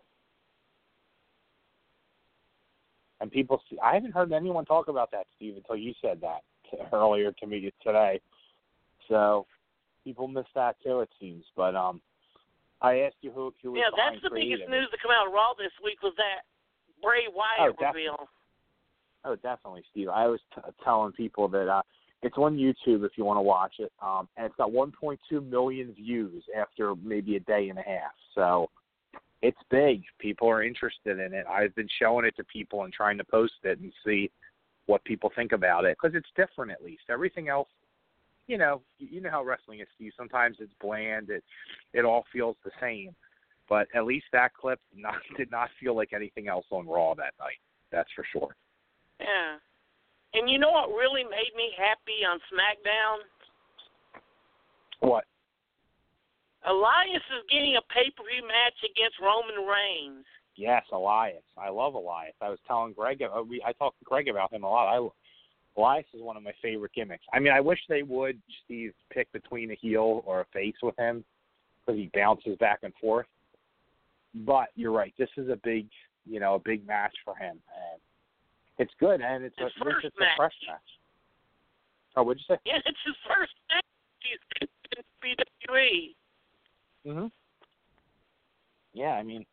[SPEAKER 8] And people, I haven't heard anyone talk about that, Steve, until you said that earlier to me today. So people miss that too, it seems. But I asked you who was behind
[SPEAKER 7] that's the biggest
[SPEAKER 8] creative.
[SPEAKER 7] news to come out of Raw this week was that Bray Wyatt reveal.
[SPEAKER 8] Oh, definitely, Steve. I was telling people that it's on YouTube if you want to watch it, and it's got 1.2 million views after maybe a day and a half. So it's big. People are interested in it. I've been showing it to people and trying to post it and see what people think about it because it's different at least. Everything else, you know how wrestling is, Steve. Sometimes it's bland. It all feels the same. But at least that clip did not feel like anything else on Raw that night. That's for sure.
[SPEAKER 7] Yeah. And you know what really made me happy on SmackDown?
[SPEAKER 8] What?
[SPEAKER 7] Elias is getting a pay-per-view match against Roman Reigns.
[SPEAKER 8] Yes, Elias. I love Elias. I was telling Greg, I talked to Greg about him a lot. Elias is one of my favorite gimmicks. I mean, I wish they would, Steve, pick between a heel or a face with him because he bounces back and forth. But you're right. This is a big match for him. And it's good, and it's a fresh match. Oh, what'd you say?
[SPEAKER 7] Yeah, it's his first match in WWE.
[SPEAKER 8] Mhm. Yeah, I mean,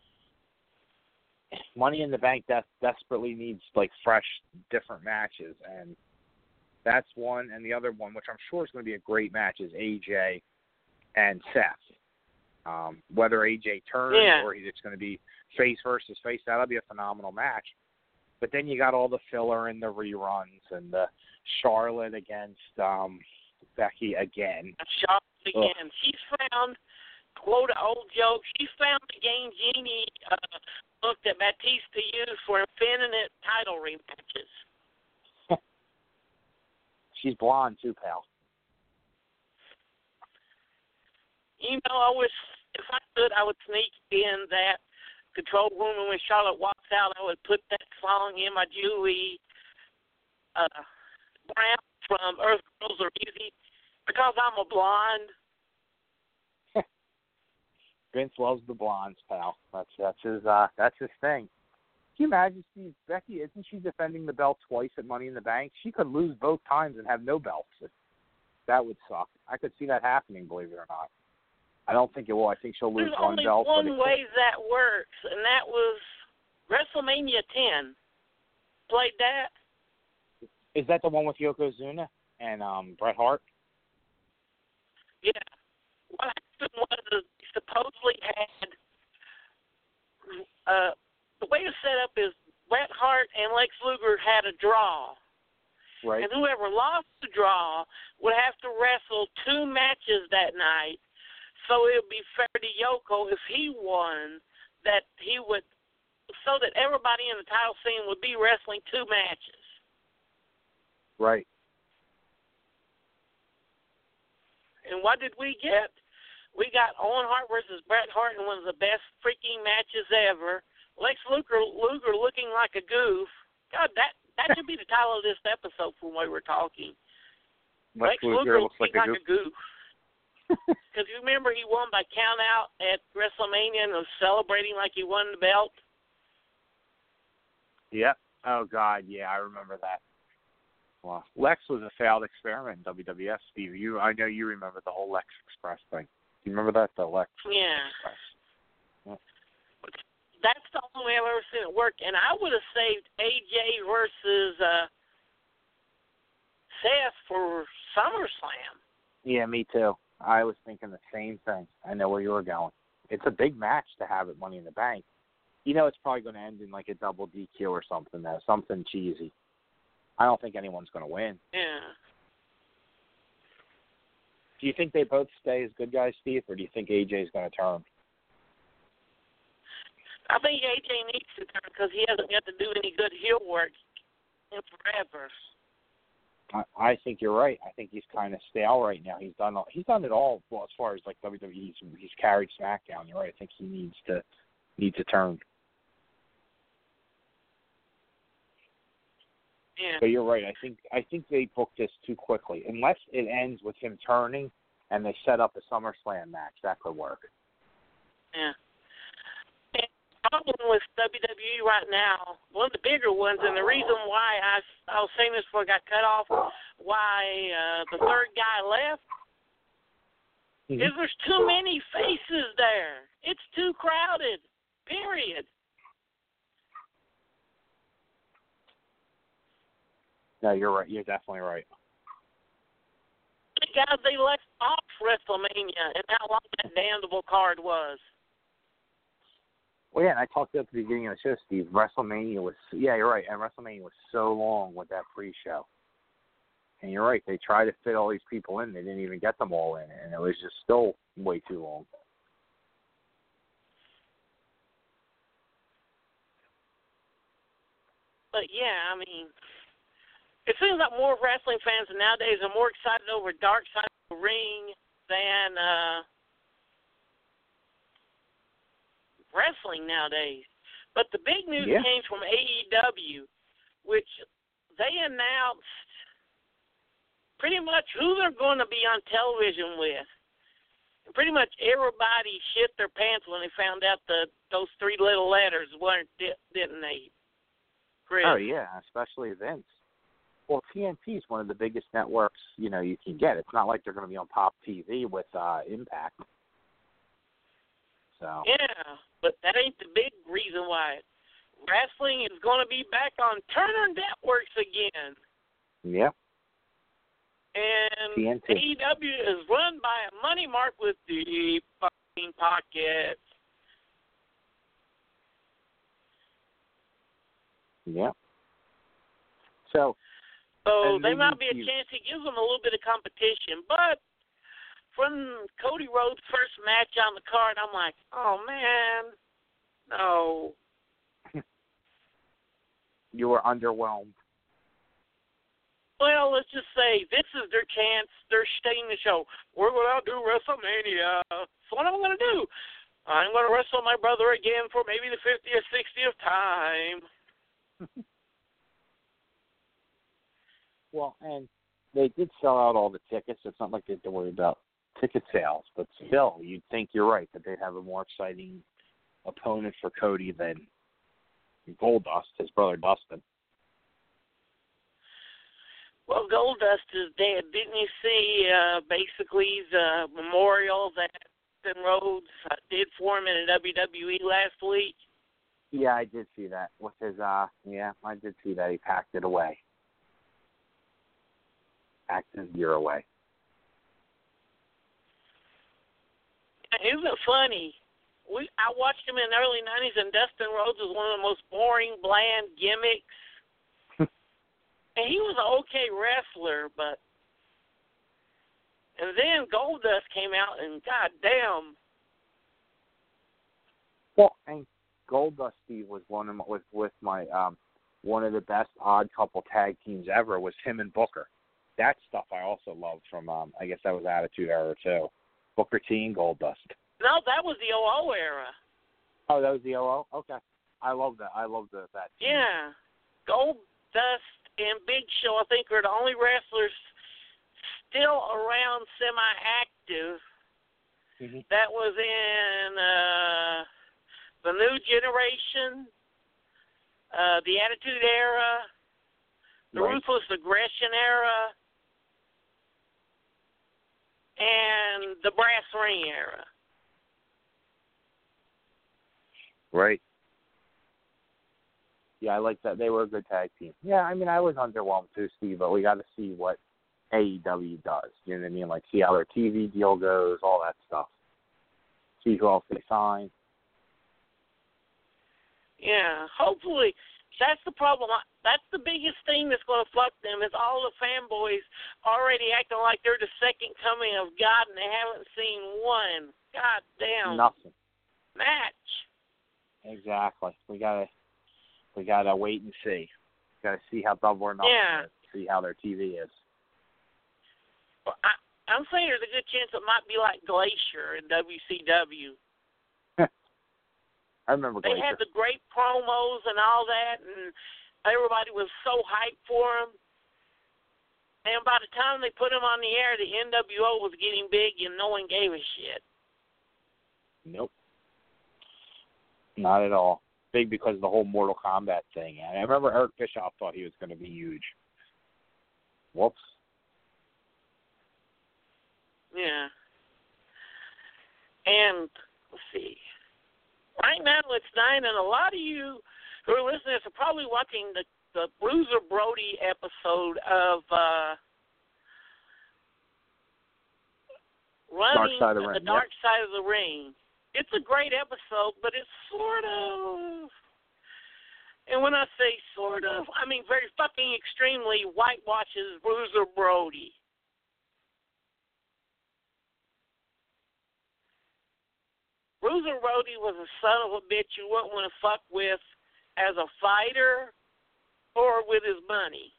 [SPEAKER 8] Money in the Bank desperately needs like fresh, different matches, and that's one. And the other one, which I'm sure is going to be a great match, is AJ and Seth. Whether AJ turns or it's going to be face versus face, that'll be a phenomenal match. But then you got all the filler and the reruns and the Charlotte against Becky again.
[SPEAKER 7] Charlotte again. Ugh. She's found, quote an old joke, she found the Game Genie look that Batista used for Infinite title rematches.
[SPEAKER 8] She's blonde too, pal.
[SPEAKER 7] You know, I wish if I could, I would sneak in that control room, and when Charlotte walks out, I would put that song in my Julie Brown from Earth Girls Are Easy because I'm a blonde.
[SPEAKER 8] Vince loves the blondes, pal. That's his thing. Can you imagine, Steve? Becky, isn't she defending the belt twice at Money in the Bank? She could lose both times and have no belts. That would suck. I could see that happening, believe it or not. I don't think it will. I think she'll lose one belt.
[SPEAKER 7] There's only one way that works, and that was WrestleMania 10. Played that?
[SPEAKER 8] Is that the one with Yokozuna and Bret Hart?
[SPEAKER 7] Yeah. What happened was he supposedly had the way to set up is Bret Hart and Lex Luger had a draw.
[SPEAKER 8] Right.
[SPEAKER 7] And whoever lost the draw would have to wrestle 2 matches that night. So it would be fair to Yoko if he won, that he would, so that everybody in the title scene would be wrestling 2 matches.
[SPEAKER 8] Right.
[SPEAKER 7] And what did we get? We got Owen Hart versus Bret Hart in one of the best freaking matches ever. Lex Luger looking like a goof. God, that should be the title of this episode from where we're talking.
[SPEAKER 8] Lex Luger looks like a goof.
[SPEAKER 7] Because you remember he won by count out at WrestleMania and was celebrating like he won the belt?
[SPEAKER 8] Yep. Oh, God, yeah, I remember that. Well, Lex was a failed experiment in WWF, Steve. I know you remember the whole Lex Express thing. Do you remember that, the Lex Express?
[SPEAKER 7] Yeah. That's the only way I've ever seen it work. And I would have saved AJ versus Seth for SummerSlam.
[SPEAKER 8] Yeah, me too. I was thinking the same thing. I know where you were going. It's a big match to have at Money in the Bank. You know it's probably going to end in like a double DQ or something, though, something cheesy. I don't think anyone's going to win.
[SPEAKER 7] Yeah.
[SPEAKER 8] Do you think they both stay as good guys, Steve, or do you think AJ's going to turn?
[SPEAKER 7] I think AJ needs to turn because he hasn't got to do any good heel work in forever.
[SPEAKER 8] I think you're right. I think he's kind of stale right now. He's done it all. Well, as far as like WWE, he's carried SmackDown. You're right. I think he needs to turn.
[SPEAKER 7] Yeah.
[SPEAKER 8] But you're right. I think they booked this too quickly. Unless it ends with him turning and they set up a SummerSlam match, that could work.
[SPEAKER 7] Yeah. And the problem with WWE right now, one of the bigger ones, and the reason why I was saying this before I got cut off, why the third guy left, is there's too many faces there. It's too crowded. Period.
[SPEAKER 8] No, you're right. You're definitely right.
[SPEAKER 7] The guys they left off WrestleMania and how long that damnable card was.
[SPEAKER 8] Well, yeah, and I talked at the beginning of the show, Steve. WrestleMania was, yeah, you're right. And WrestleMania was so long with that pre-show. And you're right. They tried to fit all these people in. They didn't even get them all in. And it was just still way too long.
[SPEAKER 7] But, yeah, I mean, it seems like more wrestling fans nowadays are more excited over Dark Side of the Ring than wrestling nowadays. But the big news came from AEW, which they announced pretty much who they're going to be on television with. And pretty much everybody shit their pants when they found out that those 3 little letters weren't detonated. Chris.
[SPEAKER 8] Oh, yeah, especially Vince. Well, TNT is one of the biggest networks, you can get. It's not like they're going to be on Pop TV with Impact. So.
[SPEAKER 7] Yeah, but that ain't the big reason why. Wrestling is going to be back on Turner Networks again.
[SPEAKER 8] Yep.
[SPEAKER 7] And
[SPEAKER 8] TNT.
[SPEAKER 7] AEW is run by a money mark with deep fucking pockets.
[SPEAKER 8] Yep. So
[SPEAKER 7] there might be a chance he gives them a little bit of competition. But from Cody Rhodes' first match on the card, I'm like, oh, man, no.
[SPEAKER 8] You were underwhelmed.
[SPEAKER 7] Well, let's just say this is their chance. They're stating the show. We're going to do WrestleMania. So what am I going to do? I'm going to wrestle my brother again for maybe the 50th or 60th time.
[SPEAKER 8] Well, and they did sell out all the tickets. It's not like they had to worry about ticket sales. But still, you'd think you're right that they'd have a more exciting opponent for Cody than Goldust, his brother Dustin.
[SPEAKER 7] Well, Goldust is dead. Didn't you see basically the memorial that Dustin Rhodes did for him in the WWE last week?
[SPEAKER 8] Yeah, I did see that. With his, I did see that. He packed it away. Packed his gear away.
[SPEAKER 7] Isn't it funny? I watched him in the early 90s, and Dustin Rhodes was one of the most boring, bland gimmicks. And he was an okay wrestler, but... And then Goldust came out, and goddamn.
[SPEAKER 8] Well, and Goldust, Steve, was one of the best odd couple tag teams ever. Was him and Booker. That stuff I also loved from. I guess that was Attitude Era too. Booker T and Goldust.
[SPEAKER 7] No, that was the OO era.
[SPEAKER 8] Oh, that was the OO? Okay. I love that. I love that team.
[SPEAKER 7] Yeah. Goldust and Big Show, I think, are the only wrestlers still around semi-active that was in the New Generation, the Attitude Era, the Ruthless Aggression Era, and the Brass Ring Era.
[SPEAKER 8] Right. Yeah, I like that. They were a good tag team. Yeah, I mean, I was underwhelmed too, Steve, but we got to see what AEW does. You know what I mean? Like, see how their TV deal goes, all that stuff. See who else they sign.
[SPEAKER 7] Yeah, hopefully. That's the problem. That's the biggest thing that's going to fuck them is all the fanboys already acting like they're the second coming of God and they haven't seen one goddamn match. Exactly. We gotta wait and see. Gotta see how Double or Nothing is. See how their TV is. Well, I'm saying there's a good chance it might be like Glacier in WCW. I remember Glacier. They had the great promos and all that, and everybody was so hyped for them. And by the time they put them on the air, the NWO was getting big, and no one gave a shit. Nope. Not at all. Big because of the whole Mortal Kombat thing. And I remember Eric Bischoff thought he was going to be huge. Whoops. Yeah. And, let's see. Right now it's 9, and a lot of you who are listening are probably watching the Bruiser Brody episode of Running the Dark Side of the Ring. It's a great episode, but it's sort of, and when I say sort of, I mean very fucking extremely whitewashes Bruiser Brody. Bruiser Brody was a son of a bitch you wouldn't want to fuck with as a fighter or with his money.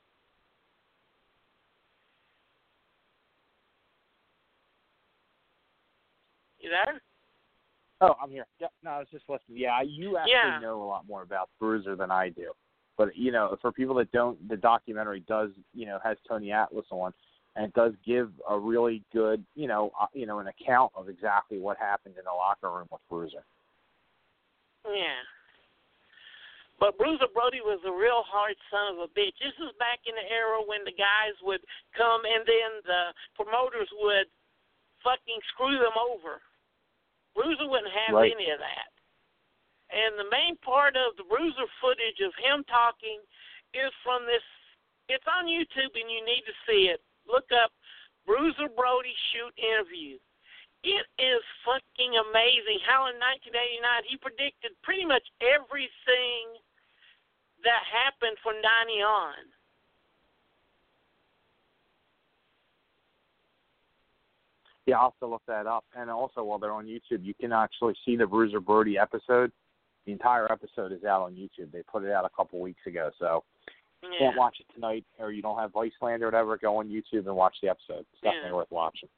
[SPEAKER 7] You there? Oh, I'm here. Yeah, no, I was just listening. Yeah, you actually know a lot more about Bruiser than I do. But, you know, for people that don't, the documentary does, you know, has Tony Atlas on, and it does give a really good, you know, an account of exactly what happened in the locker room with Bruiser. Yeah. But Bruiser Brody was a real hard son of a bitch. This is back in the era when the guys would come and then the promoters would fucking screw them over. Bruiser wouldn't have any of that. And the main part of the Bruiser footage of him talking is from this. It's on YouTube, and you need to see it. Look up Bruiser Brody shoot interview. It is fucking amazing how in 1989 he predicted pretty much everything that happened from 90 on. Yeah, I'll have to look that up. And also, while they're on YouTube, you can actually see the Bruiser Brody episode. The entire episode is out on YouTube. They put it out a couple weeks ago. So if you can't watch it tonight or you don't have Viceland or whatever, go on YouTube and watch the episode. It's definitely worth watching.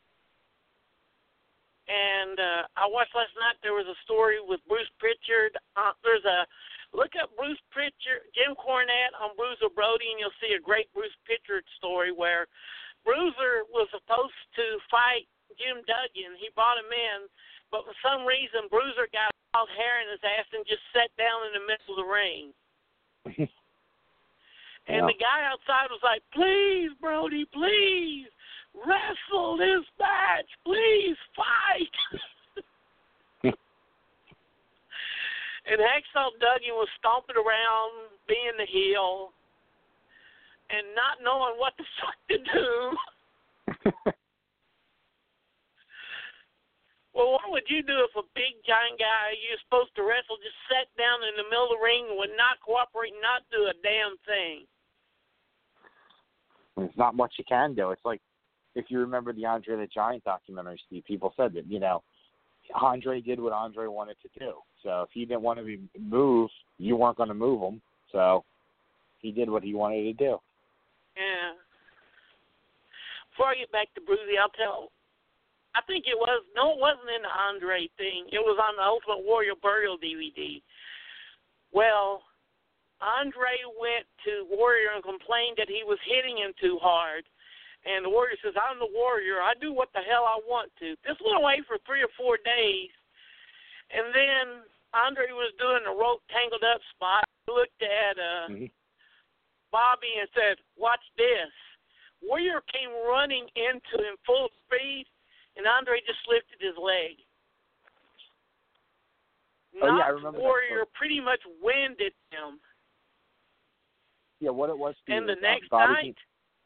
[SPEAKER 7] And I watched last night, there was a story with Bruce Pritchard. Look up Bruce Pritchard, Jim Cornette on Bruiser Brody, and you'll see a great Bruce Pritchard story where Bruiser was supposed to fight Jim Duggan. He brought him in, but for some reason, Bruiser got wild hair in his ass and just sat down in the middle of the ring. And the guy outside was like, "Please, Brody, please, wrestle this match. Please, fight." And Hacksaw Duggan was stomping around, being the heel, and not knowing what the fuck to do. Well, what would you do if a big, giant guy you're supposed to wrestle just sat down in the middle of the ring and would not cooperate and not do a damn thing?
[SPEAKER 8] There's not much you can do. It's like, if you remember the Andre the Giant documentary, Steve, people said that, Andre did what Andre wanted to do. So if he didn't want to move, you weren't going to move him. So he did what he wanted to do.
[SPEAKER 7] Yeah. Before I get back to Bruzy, I'll tell. I think it wasn't in the Andre thing. It was on the Ultimate Warrior Burial DVD. Well, Andre went to Warrior and complained that he was hitting him too hard. And the Warrior says, "I'm the Warrior. I do what the hell I want to." This went away for 3 or 4 days. And then Andre was doing the rope tangled up spot. He looked at Bobby and said, "Watch this." Warrior came running into him full speed, and Andre just lifted his leg.
[SPEAKER 8] I remember
[SPEAKER 7] Warrior pretty much winded him.
[SPEAKER 8] Yeah, what it was.
[SPEAKER 7] And the next night,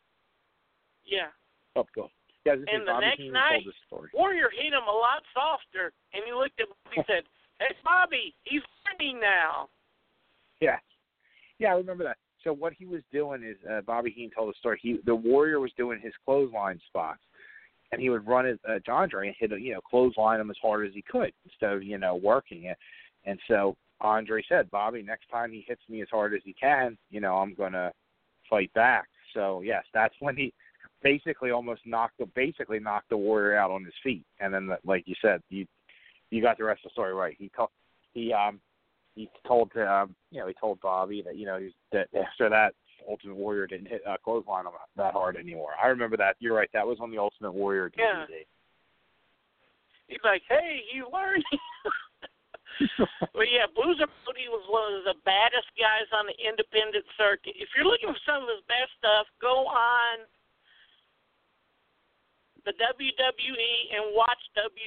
[SPEAKER 8] Oh, go. Yeah,
[SPEAKER 7] and the next night, Warrior hit him a lot softer, and he looked at Bobby and said, "Hey, Bobby, he's winning now."
[SPEAKER 8] Yeah, I remember that. So what he was doing is, Bobby Heenan told the story. The Warrior was doing his clothesline spots, and he would run at Andre and hit, clothesline him as hard as he could instead of, working it. And so Andre said, "Bobby, next time he hits me as hard as he can, I'm going to fight back." So, yes, that's when he basically knocked the Warrior out on his feet. And then, like you said, you got the rest of the story right. He told Bobby that, that after that, Ultimate Warrior didn't hit clothesline him that hard anymore. I remember that. You're right. That was on the Ultimate Warrior DVD.
[SPEAKER 7] Yeah. He's like, "Hey, you learned." Well, yeah, Bruiser Brody was one of the baddest guys on the independent circuit. If you're looking for some of his best stuff, go on the WWE and watch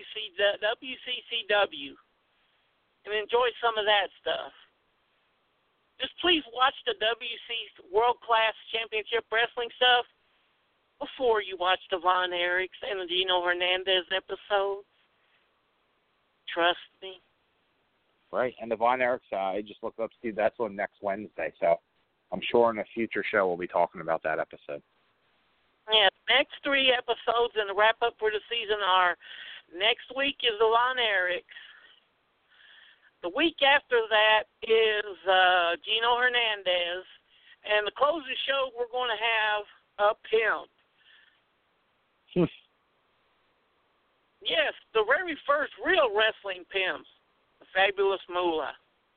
[SPEAKER 7] WCCW and enjoy some of that stuff. Just please watch the WC World Class Championship Wrestling stuff before you watch the Von Erichs and the Gino Hernandez episodes. Trust me.
[SPEAKER 8] Right, and the Von Erichs, I just looked up, Steve, that's on next Wednesday, so I'm sure in a future show we'll be talking about that episode.
[SPEAKER 7] Yeah, the next 3 episodes and the wrap-up for the season are, next week is the Von Erichs. The week after that is Gino Hernandez, and the close of the show we're going to have a pimp. Yes, the very first real wrestling pimps. Fabulous Moolah.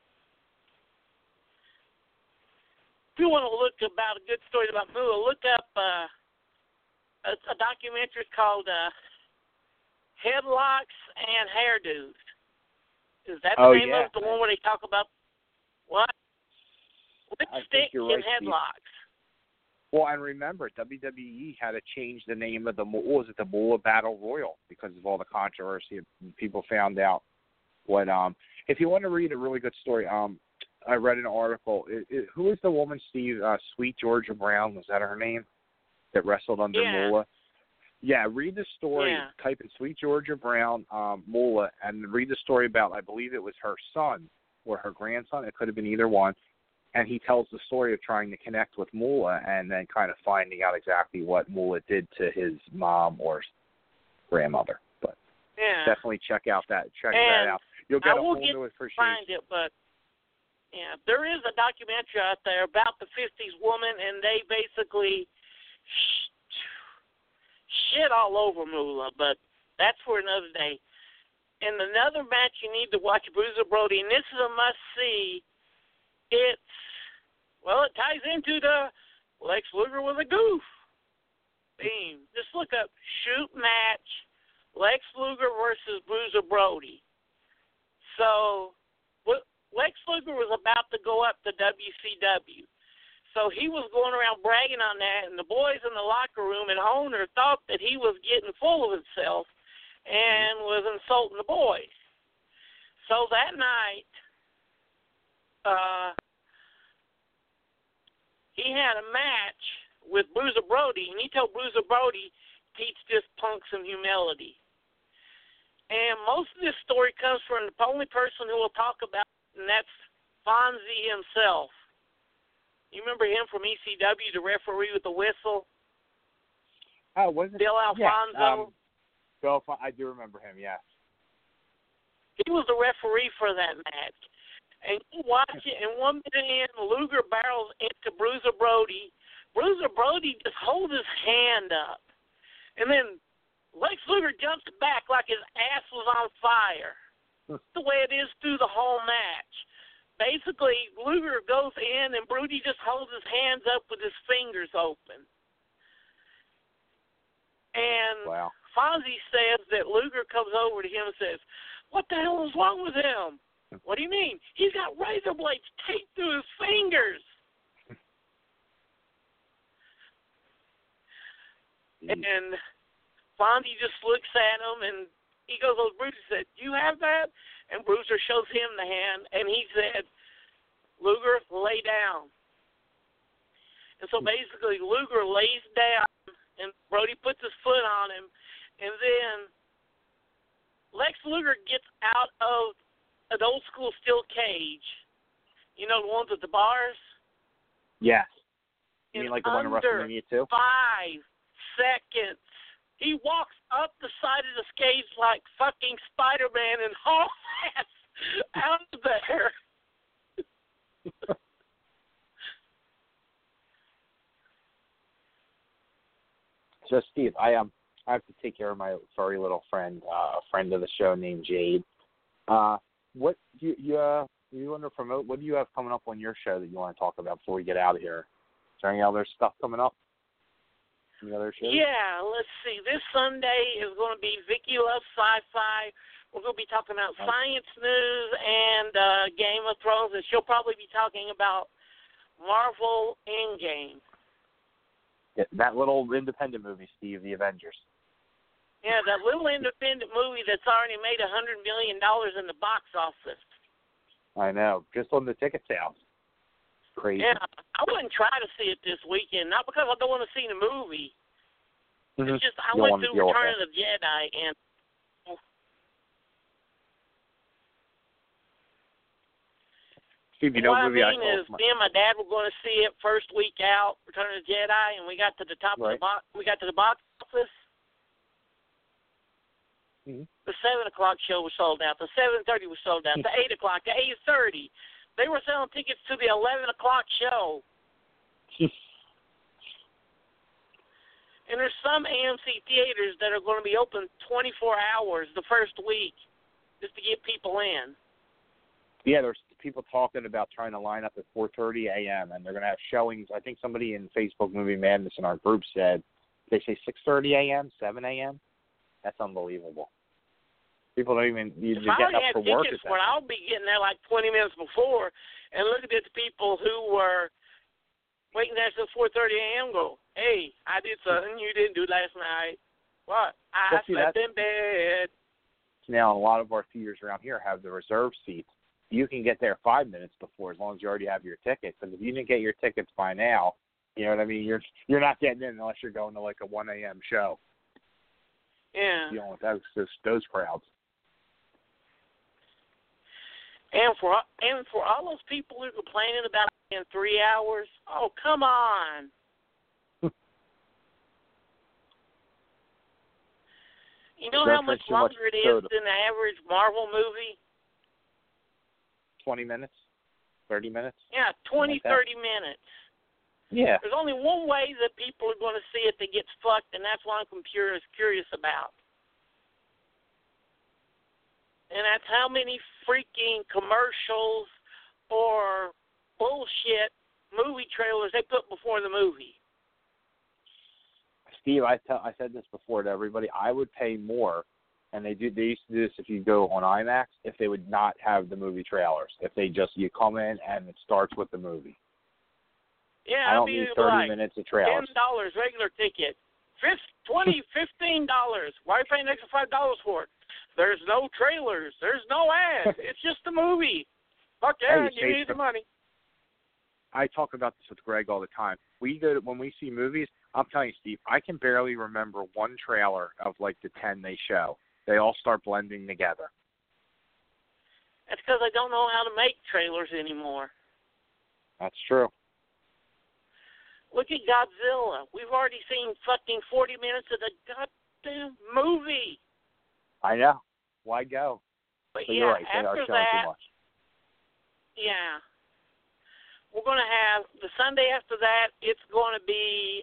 [SPEAKER 7] If you want to look about a good story about Moolah, look up a documentary called Headlocks and Hairdos. Is that the name of the one where they talk about what? Lipstick and headlocks.
[SPEAKER 8] Well, and remember, WWE had to change the name of the Moolah Battle Royal because of all the controversy. People found out what. If you want to read a really good story, I read an article. Who is the woman, Steve? Sweet Georgia Brown, was that her name? That wrestled under Moolah. Yeah, read the story.
[SPEAKER 7] Yeah.
[SPEAKER 8] Type in Sweet Georgia Brown, Moolah, and read the story about, I believe it was her son or her grandson. It could have been either one. And he tells the story of trying to connect with Moolah and then kind of finding out exactly what Moolah did to his mom or grandmother. But definitely check that out. You'll get a whole new appreciation.
[SPEAKER 7] Find it, but there is a documentary out there about the 50s woman, and they basically shit all over Moolah, but that's for another day. And another match you need to watch, Bruiser Brody, and this is a must-see. It ties into the Lex Luger with a goof theme. Just look up shoot match Lex Luger versus Bruiser Brody. So Lex Luger was about to go up to WCW. So he was going around bragging on that, and the boys in the locker room and owner thought that he was getting full of himself and was insulting the boys. So that night, he had a match with Bruiser Brody, and he told Bruiser Brody, teach this punk some humility. And most of this story comes from the only person who will talk about it, and that's Fonzie himself. You remember him from ECW, the referee with the whistle?
[SPEAKER 8] Oh, was it?
[SPEAKER 7] Bill Alfonso?
[SPEAKER 8] Bill, I do remember him, yes.
[SPEAKER 7] He was the referee for that match. And you watch it, and 1 minute in, Luger barrels into Bruiser Brody. Bruiser Brody just holds his hand up. And then Lex Luger jumps back like his ass was on fire. That's the way it is through the whole match. Basically, Luger goes in, and Brody just holds his hands up with his fingers open. And Fonzie says that Luger comes over to him and says, "What the hell is wrong with him?" "What do you mean?" "He's got razor blades taped to his fingers." And Fonzie just looks at him, and he goes over to Bruiser and said, "You have that?" And Bruiser shows him the hand, and he said, "Luger, lay down." And so basically Luger lays down, and Brody puts his foot on him, and then Lex Luger gets out of an old-school steel cage. You know, the ones with the bars?
[SPEAKER 8] Yes. You mean like the one in WrestleMania 2?
[SPEAKER 7] 5 seconds. He walks up the side of the cage like fucking Spider-Man and hauls ass out of there.
[SPEAKER 8] So, Steve, I have to take care of my furry little friend, a friend of the show named Jade. What do you want to promote? What do you have coming up on your show that you want to talk about before we get out of here? Is there any other stuff coming up? Any other shows?
[SPEAKER 7] Yeah, let's see. This Sunday is going to be Vicky Loves Sci-Fi. We're going to be talking about science news and Game of Thrones, and she'll probably be talking about Marvel Endgame.
[SPEAKER 8] Yeah, that little independent movie, Steve, The Avengers.
[SPEAKER 7] Yeah, that little independent movie that's already made $100 million in the box office.
[SPEAKER 8] I know, just on the ticket sales. Crazy.
[SPEAKER 7] Yeah, I wouldn't try to see it this weekend, not because I don't want to see the movie.
[SPEAKER 8] Mm-hmm.
[SPEAKER 7] It's just I went through Return of the Jedi, and
[SPEAKER 8] Steve, you know
[SPEAKER 7] what
[SPEAKER 8] movie
[SPEAKER 7] I mean is me and my dad were going to see it first week out, Return of the Jedi, and we got to the top of the box. We got to the box office.
[SPEAKER 8] Mm-hmm.
[SPEAKER 7] The 7 o'clock show was sold out. The 7:30 was sold out. The 8 o'clock, the 8:30. They were selling tickets to the 11 o'clock show. And there's some AMC theaters that are going to be open 24 hours the first week just to get people in.
[SPEAKER 8] Yeah, there's people talking about trying to line up at 4:30 a.m. and they're going to have showings. I think somebody in Facebook Movie Madness in our group said, they say 6:30 a.m., 7 a.m.? That's unbelievable. People don't even need to get up for work.
[SPEAKER 7] If I already had tickets for it, I'll be getting there like 20 minutes before and looking at the people who were waiting there till 4:30 a.m. go, "Hey, I did something you didn't do last night." "What?" "I slept in bed."
[SPEAKER 8] Now, a lot of our theaters around here have the reserve seats. You can get there 5 minutes before as long as you already have your ticket. Because if you didn't get your tickets by now, you know what I mean? You're not getting in unless you're going to like a 1 a.m. show.
[SPEAKER 7] Yeah.
[SPEAKER 8] Dealing with those crowds.
[SPEAKER 7] And for all those people who are complaining about it in 3 hours, oh, come on. You know how much longer it is than the average Marvel movie?
[SPEAKER 8] 20 minutes? 30 minutes?
[SPEAKER 7] Yeah, 20, 30 minutes.
[SPEAKER 8] Yeah.
[SPEAKER 7] There's only one way that people are going to see it that gets fucked, and that's what I'm curious about. And that's how many freaking commercials or bullshit movie trailers they put before the movie.
[SPEAKER 8] Steve, I said this before to everybody. I would pay more and they used to do this if you go on IMAX, if they would not have the movie trailers. If they just, you come in and it starts with the movie.
[SPEAKER 7] Yeah,
[SPEAKER 8] I don't need 30 minutes of trailers.
[SPEAKER 7] $10 regular ticket. $15. Why are you paying extra $5 for it? There's no trailers. There's no ads. It's just a movie. Fuck yeah, give me the money.
[SPEAKER 8] I talk about this with Greg all the time. When we see movies, I'm telling you, Steve, I can barely remember one trailer of like the 10 they show. They all start blending together.
[SPEAKER 7] That's because I don't know how to make trailers anymore.
[SPEAKER 8] That's true.
[SPEAKER 7] Look at Godzilla. We've already seen fucking 40 minutes of the goddamn movie.
[SPEAKER 8] I know. Why go?
[SPEAKER 7] But
[SPEAKER 8] yeah,
[SPEAKER 7] you're
[SPEAKER 8] right. They are
[SPEAKER 7] after
[SPEAKER 8] showing
[SPEAKER 7] that,
[SPEAKER 8] too much.
[SPEAKER 7] yeah. We're going to have, the Sunday after that, it's going to be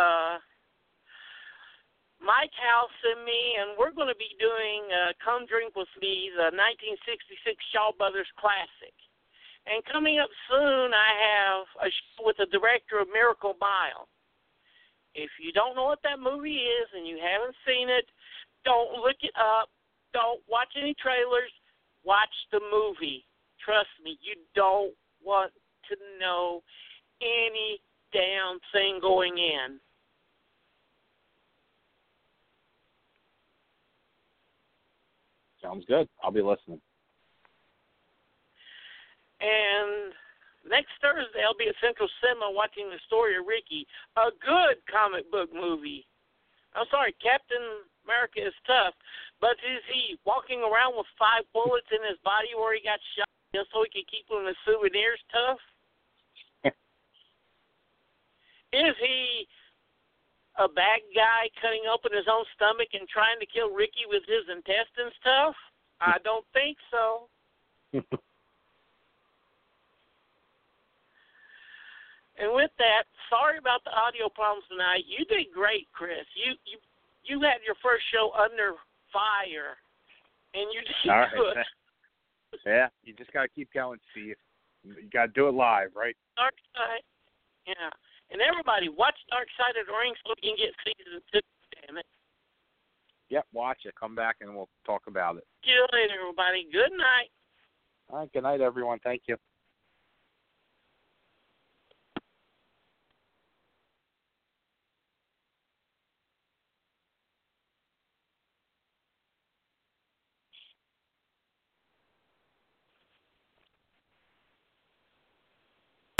[SPEAKER 7] Mike House and me, and we're going to be doing Come Drink With Me, the 1966 Shaw Brothers Classic. And coming up soon, I have a show with the director of Miracle Mile. If you don't know what that movie is and you haven't seen it, don't look it up. Don't watch any trailers. Watch the movie. Trust me, you don't want to know any damn thing going in.
[SPEAKER 8] Sounds good. I'll be listening.
[SPEAKER 7] And next Thursday, I'll be at Central Cinema watching The Story of Ricky, a good comic book movie. I'm sorry, Captain America is tough, but is he walking around with 5 bullets in his body where he got shot just so he can keep them as souvenirs tough? Is he a bad guy cutting open his own stomach and trying to kill Ricky with his intestines tough? I don't think so. And with that, sorry about the audio problems tonight. You did great, Chris. You had your first show under fire, and you did
[SPEAKER 8] all right.
[SPEAKER 7] good.
[SPEAKER 8] Yeah, you just got to keep going, Steve. You got to do it live, right?
[SPEAKER 7] Dark Side. Yeah. And everybody, watch Dark Side of the Ring so we can get season 2, damn it.
[SPEAKER 8] Yep, watch it. Come back and we'll talk about it.
[SPEAKER 7] See you later, everybody. Good night.
[SPEAKER 8] All right, good night, everyone. Thank you.